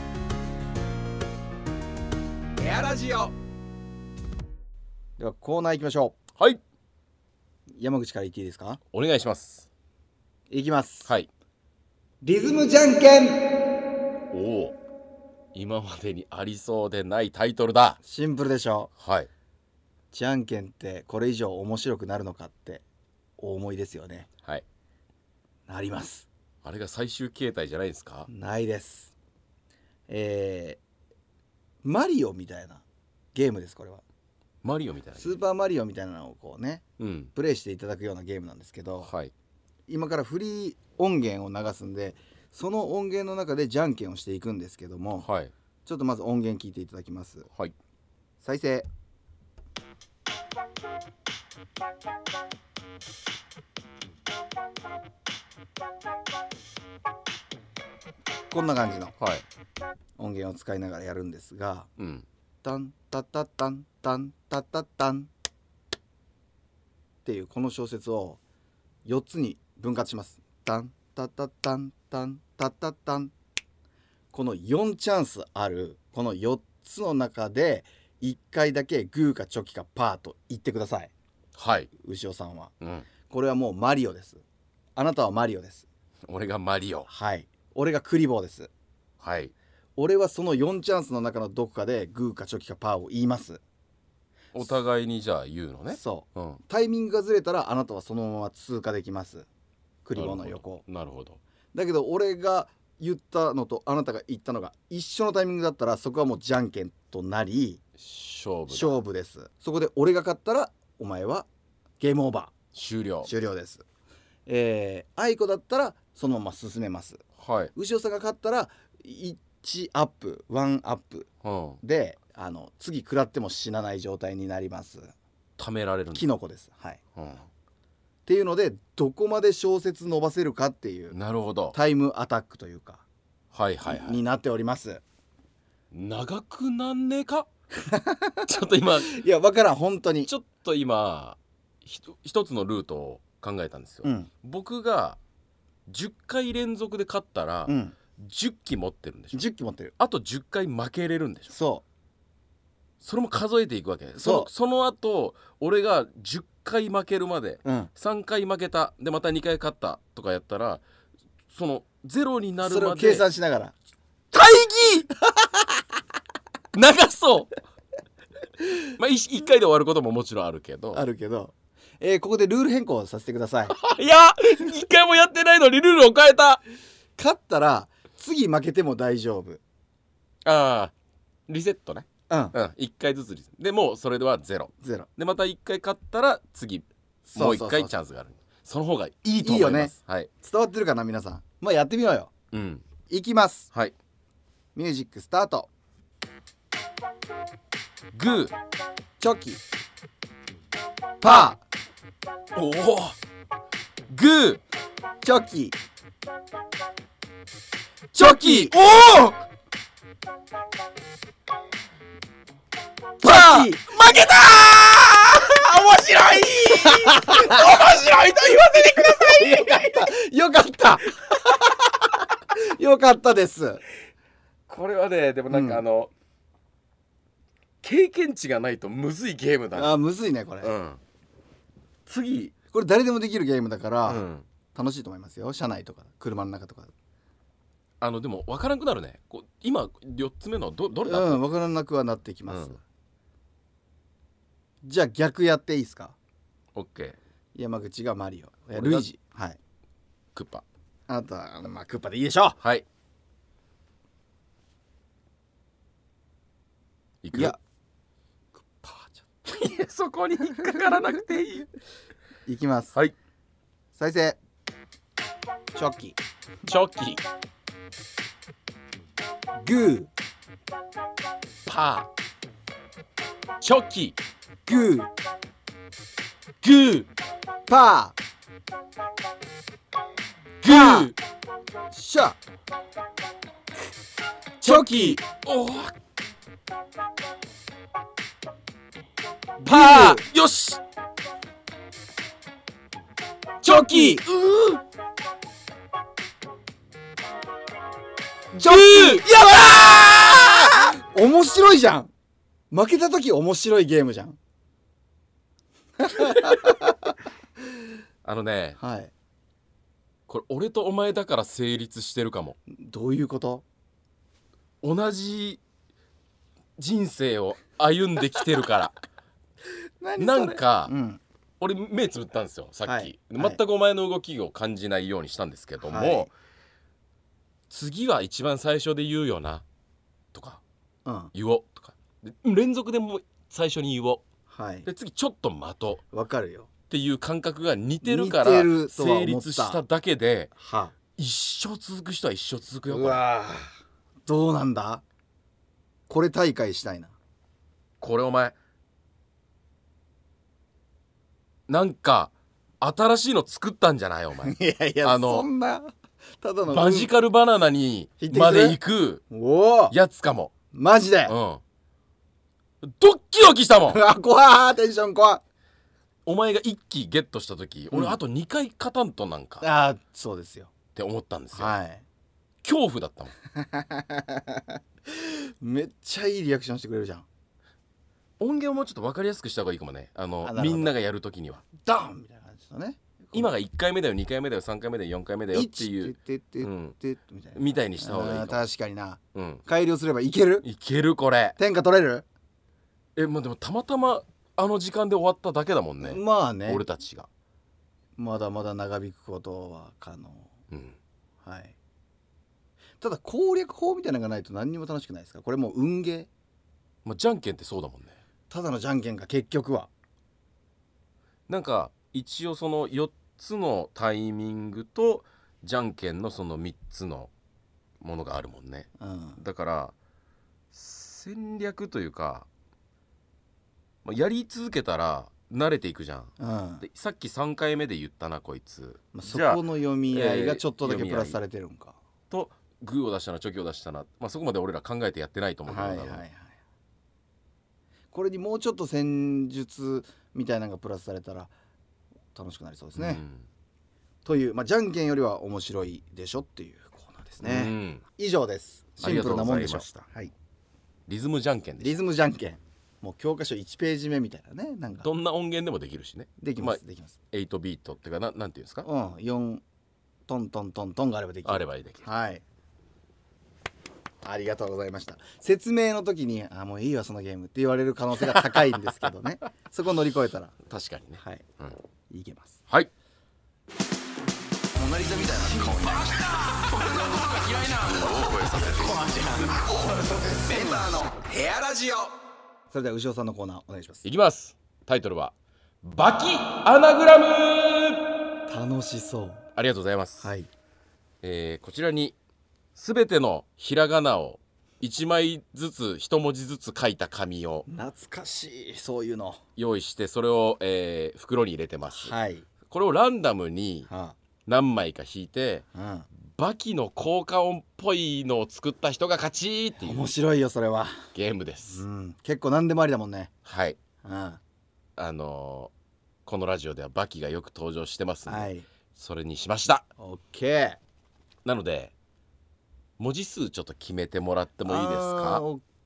エアラジオ。ではコーナー行きましょう。はい。 山口から言っていいですか？ お願いします。 いきます。 はい。 リズムじゃんけん。 おお、今までにありそうでないタイトルだ。 シンプルでしょ。 はい。 じゃんけんってこれ以上面白くなるのかってお思いですよね。 はい。 なります。 あれが最終形態じゃないですか？ ないです。マリオみたいなゲームです。これはマリオみたいな、 スーパーマリオみたいなのをこうね、プレイしていただくようなゲームなんですけど、 はい、 今からフリー音源を流すんで、その音源の中でじゃんけんをしていくんですけども、 はい、 ちょっとまず音源聞いていただきます。 はい、 再生。こんな感じの音源を使いながらやるんですが、タンタタタンタンタタタンっていうこの小説を4つに分割します。タンタタタンタンタタタン。この4チャンスあるこの4つの中で1回だけグーかチョキかパーと言ってください。 はい、 牛尾さんは、これはもうマリオです。あなたはマリオです。 俺がマリオ。 はい。俺がクリボーです。 はい。 俺はその4チャンスの中のどこかでグーかチョキかパーを言います。 お互いにじゃあ言うのね。 そう、タイミングがずれたらあなたはそのまま通過できます。クリボーの横。 なるほど。 だけど俺が言ったのとあなたが言ったのが一緒のタイミングだったら、そこはもうじゃんけんとなり勝負です。そこで俺が勝ったらお前はゲームオーバー。終了です。愛子だったらそのまま進めます。 はい。 牛尾さんが勝ったら1アップ1アップで、次食らっても死なない状態になります。 貯められるキノコです。はい、 っていうのでどこまで小説伸ばせるかっていう、 なるほど、 タイムアタックというか、 はいはいはい、 になっております。 長くなんねえかちょっと今、 いや分からん、本当にちょっと今一つのルートを考えたんですよ、僕が10回連続で勝ったら、10期持ってるんでしょ。 10期持ってる。 あと10回負けれるんでしょ。それも数えていくわけ。その後俺が10回負けるまで、3回負けたでまた2回勝ったとかやったら、そのゼロになるまでそれを計算しながら大義長そうまあ1回で終わることももちろんあるけどここでルール変更させてください。 いや1回もやってないのにルールを変えた。 勝ったら次負けても大丈夫。 ああ、リセットね。1回ずつリセットでもうそれではゼロで、また1回勝ったら次もう1回チャンスがある。その方がいいと思います。いいよね、はい、伝わってるかな皆さん。まあやってみようよ。いきます。 はい、 ミュージックスタート。 グーチョキパー。おお、グーチョキチョキ、おおパー。負けたー面白い面白いと言わせてください。 よかったよかったよかったです。 これはね、でもなんか経験値がないとむずいゲームだね。 むずいねこれ、 次これ誰でもできるゲームだから、楽しいと思いますよ。車内とか車の中とか。 でも分からなくなるね。今4つ目のどれだ。 分からなくはなってきます、じゃあ逆やっていいですか。 OK。 山口がマリオ、ルイージ、はい、 クッパ。 あなたはクッパでいいでしょう。 はい、いく。いやクッパはちょっといやそこに引っかからなくていいいきます。 はい、 再生。チョキチョキグーパー。チョキグーグーパーグーシャチョキおおパー。よしチョキチョキ。やったー面白いじゃん。負けた時面白いゲームじゃんはい、 これ俺とお前だから成立してるかも。 どういうこと？ 同じ人生を歩んできてるからなんか、俺目つぶったんですよさっき、全くお前の動きを感じないようにしたんですけども、次は一番最初で言うよなとか、言おうとか連続でも最初に言おう、で次ちょっと待とう、わかるよっていう感覚が似てるから成立しただけで、一生続く人は一生続くよ。 うわどうなんだこれ大会したいな。 これお前なんか新しいの作ったんじゃないお前。 いやいやそんなただのマジカルバナナにまで行くやつかも。 マジで、 ドッキドキしたもん怖いテンション怖い。 お前が1機ゲットした時、俺あと2回勝たんとなんかそうですよって思ったんですよ。恐怖だったもんめっちゃいいリアクションしてくれるじゃん。 音源をもうちょっと分かりやすくした方がいいかもね。みんながやる時にはダンみたいな感じだね。 今が1回目だよ2回目だよ3回目だよ4回目だよっていうみたいにした方がいいかも。 確かにな、改良すればいけるこれ。 天下取れる。 まあでもたまたまあの時間で終わっただけだもんね。 まあね俺たちがまだまだ長引くことは可能。はい。ただ攻略法みたいなのがないと何にも楽しくないですか。これもう運ゲー。 まあじゃんけんってそうだもんね。 ただのじゃんけんが結局はなんか一応その4つのタイミングとじゃんけんのその3つのものがあるもんね、だから戦略というか、やり続けたら慣れていくじゃん、でさっき3回目で言ったなこいつ、 そこの読み合いがちょっとだけプラスされてるんか、 とグーを出したなチョキを出したな、そこまで俺ら考えてやってないと思うけど、 これにもうちょっと戦術みたいなのがプラスされたら楽しくなりそうですね、という、じゃんけんよりは面白いでしょっていうコーナーですね、以上です。シンプルなもんでしょ。 リズムじゃんけんでリズムじゃんけん、もう教科書1ページ目みたいなね、なんかどんな音源でもできるしね。 できます、できます。 8ビートっていうかなんていうんですか、 4トントントントンがあればできる。 あればできる。 はい、ありがとうございました。説明の時にもういいわそのゲームって言われる可能性が高いんですけどねそこを乗り越えたら確かにね、 いけます。 はい。 モナリザみたいな顔になりました。俺のことが嫌いなのを覚えさせてメンバーのヘアラジオ。それでは牛尾さんのコーナーお願いします。 いきます。タイトルはバキアナグラム。 楽しそう。 ありがとうございます。こちらにすべてのひらがなを1枚ずつ1文字ずつ書いた紙を、 懐かしい、そういうの用意して、それを、袋に入れてます。これをランダムに何枚か引いて、バキの効果音っぽいのを作った人が勝ちっていう面白いよそれはゲームです、 結構何でもありだもんね。 はい、このラジオではバキがよく登場してますので、それにしました。 OK なので文字数ちょっと決めてもらってもいいですか。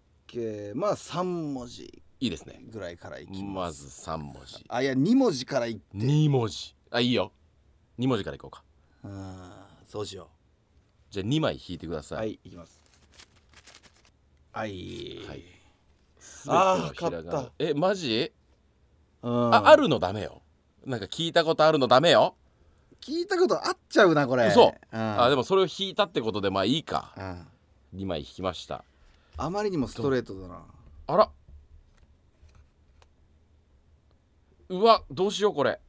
OK、3文字いいですねぐらいからいきます。 まず3文字、 いや2文字からいって。 2文字、いいよ、2文字からいこうか。 そうしよう。 じゃあ2枚引いてください。 はい、いきます。はい、 勝った。マジ？あるのダメよ。なんか聞いたことあるのダメよ。 聞いたことあっちゃうなこれ。 嘘。でもそれを引いたってことでいいか。2枚引きました。 あまりにもストレートだな。 あら、うわ、どうしようこれ。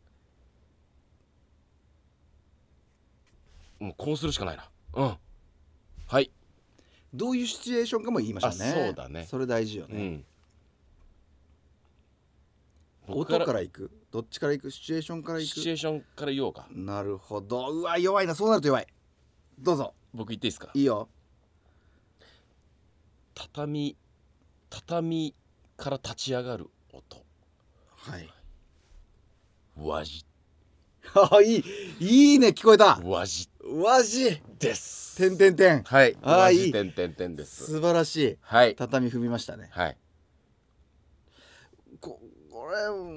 もうこうするしかないな。はい。 どういうシチュエーションかも言いましたね。 そうだね、 それ大事よね。音からいく、どっちからいく、シチュエーションからいく。 シチュエーションから言おうか。 なるほど。うわ、弱いな。そうなると弱い。どうぞ。 僕言っていいですか。 いいよ。 畳から立ち上がる音。わじ。 いいね、聞こえた。 わじです。 てんてんてん。 はい。わじてんてんてんです。 素晴らしい。 はい。 畳踏みましたね。 はい。 これ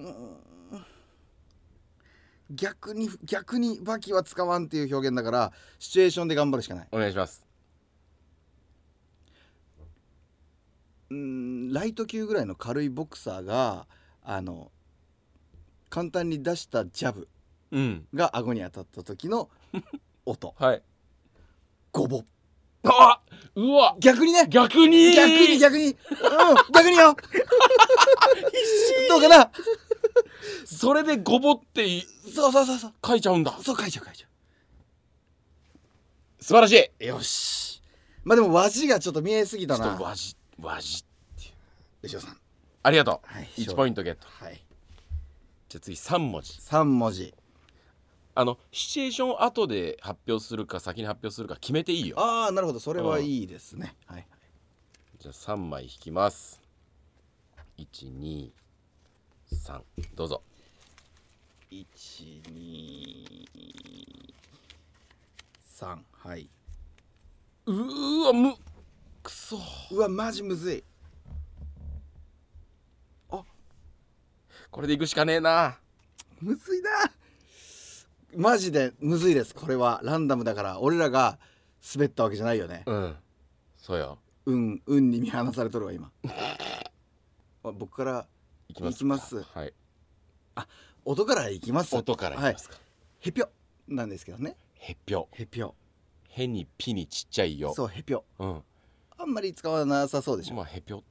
逆にバキは使わんっていう表現だから、シチュエーションで頑張るしかない。 お願いします。 ライト級ぐらいの軽いボクサーが簡単に出したジャブが顎に当たった時の音。ゴボ。 うわ、 逆にね。 逆によどうかな。 それでゴボってそう書いちゃうんだ。 そう、書いちゃう。 素晴らしい。 よし。でもわじがちょっと見えすぎたな。 ちょっとわじっていう。 吉尾さんありがとう。1ポイントゲット。 はい。 じゃあ次3文字。 3文字。 シチュエーション後で発表するか先に発表するか決めていいよ。 なるほど、それはいいですね。はい。 じゃあ3枚引きます。1、2、3、どうぞ。 1、2、3。はい。 くそ。 マジむずい。 これでいくしかねえな。 むずいな。マジでむずいです。これはランダムだから俺らが滑ったわけじゃないよね。 そうよ。 運に見放されとるわ今。僕からいきます。 はい。 音からいきます。 音からいきますか。 へぴょなんですけどね。 へぴょ。へにピにちっちゃいよ。 そう、へぴょ。あんまり使わなさそうでしょ。 へぴょ。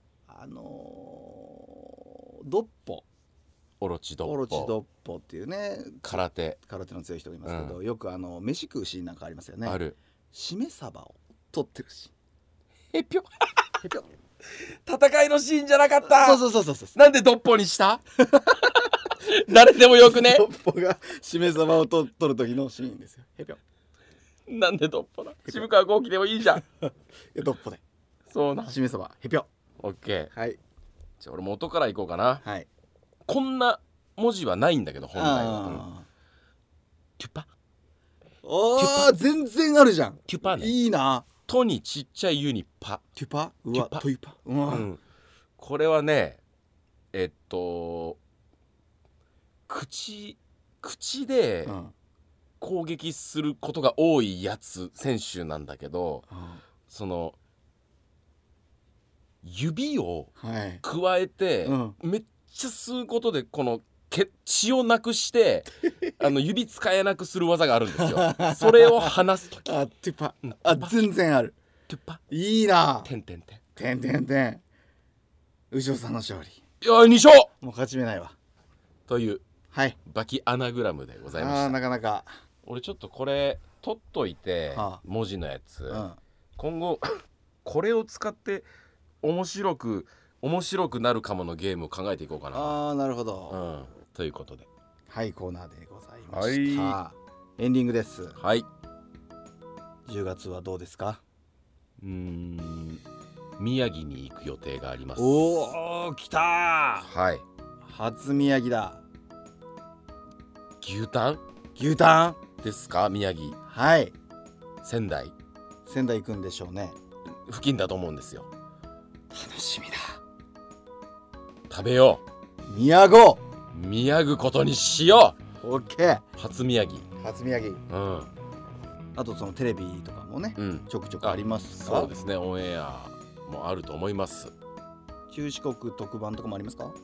ドッポ。 オロチドッポっていうね、 空手の強い人がいますけど、よく飯食うシーンなんかありますよね。 ある。 しめ鯖を取ってるし。 へぴょ戦いのシーンじゃなかった。 そうなんでドッポにした誰でもよくね。 ドッポがしめ鯖を取る時のシーンですよ。へぴょなんでドッポだ。渋川豪輝でもいいじゃん。 ドッポでそうな。 しめ鯖へぴょ。 オッケー。はい。 じゃあ俺元からいこうかな。 はい。 こんな文字はないんだけど本来は。トゥパ。 全然あるじゃん。 トゥパね。 いいな。 とにちっちゃいユにパ。 トゥパ。うわ、トゥパ。 これはね、口で攻撃することが多いやつ選手なんだけど、その指を加えてめっちゃ吸うことでこの血をなくして指使えなくする技があるんですよ。それを離すとき。 トゥパ。全然ある。 トゥパ。 いいな。 てんてんてん。 てんてんてん。牛尾さんの勝利。 いや2勝。 もう勝ち目ないわ。 というはいバキアナグラムでございました。 なかなか。 俺ちょっとこれ取っといて、文字のやつ、今後これを使って面白くなるかものゲームを考えていこうかな。 なるほど。 ということで、 はい、コーナーでございました。エンディングです。 はい。 10月はどうですか？ 宮城に行く予定があります。 おお、来たー。 はい。 初宮城だ。 牛タンですか？宮城。 はい。 仙台行くんでしょうね。 付近だと思うんですよ。 楽しみだ。 食べよう。宮ぐことにしよう。オッケー。 初宮城。 あとそのテレビとかもね、ちょくちょくありますか？ そうですね。オンエアもあると思います。 中四国特番とかもありますか？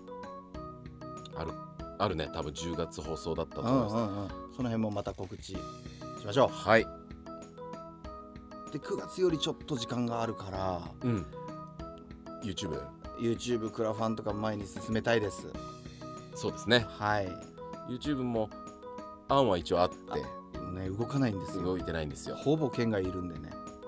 あるね。多分10月放送だったと思います。 その辺もまた告知しましょう。 はい。 で9月よりちょっと時間があるから、YouTube クラファンとか前に進めたいです。 そうですね。 はい。 YouTube も案は一応あってね、動かないんですよ。 動いてないんですよ。 ほぼ県がいるんでね。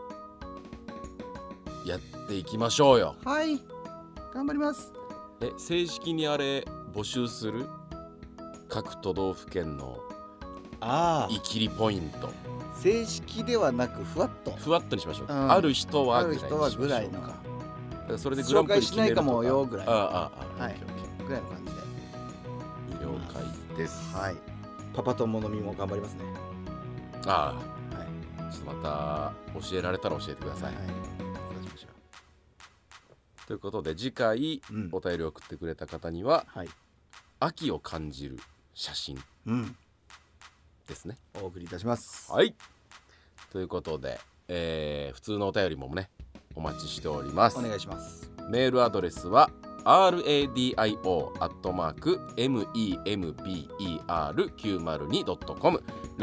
やっていきましょうよ。 はい、頑張ります。 正式にあれ募集する？各都道府県のイキリポイント。 正式ではなくふわっとにしましょう。ある人はぐらいのか。それでグランプリ決めるとか。紹介しないかもよぐらい。 はい。 ぐらいの感じで。 了解です。 はい。パパ友のみも頑張りますね。 はい。ちょっとまた教えられたら教えてください。ということで次回お便りを送ってくれた方には、秋を感じる写真ですね。 お送りいたします。 はい。ということで、普通のお便りもねお待ちしております。 お願いします。 メールアドレスはradio@member902.com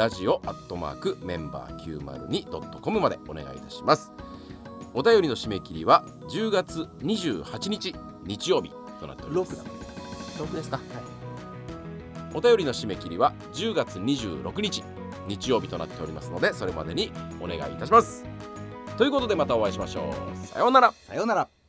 radio@member902.com までお願いいたします。お便りの締め切りは10月28日日曜日となっております。6ですか？はい。お便りの締め切りは10月26日日曜日となっておりますので、それまでにお願いいたします。ということでまたお会いしましょう。さようなら。 さようなら。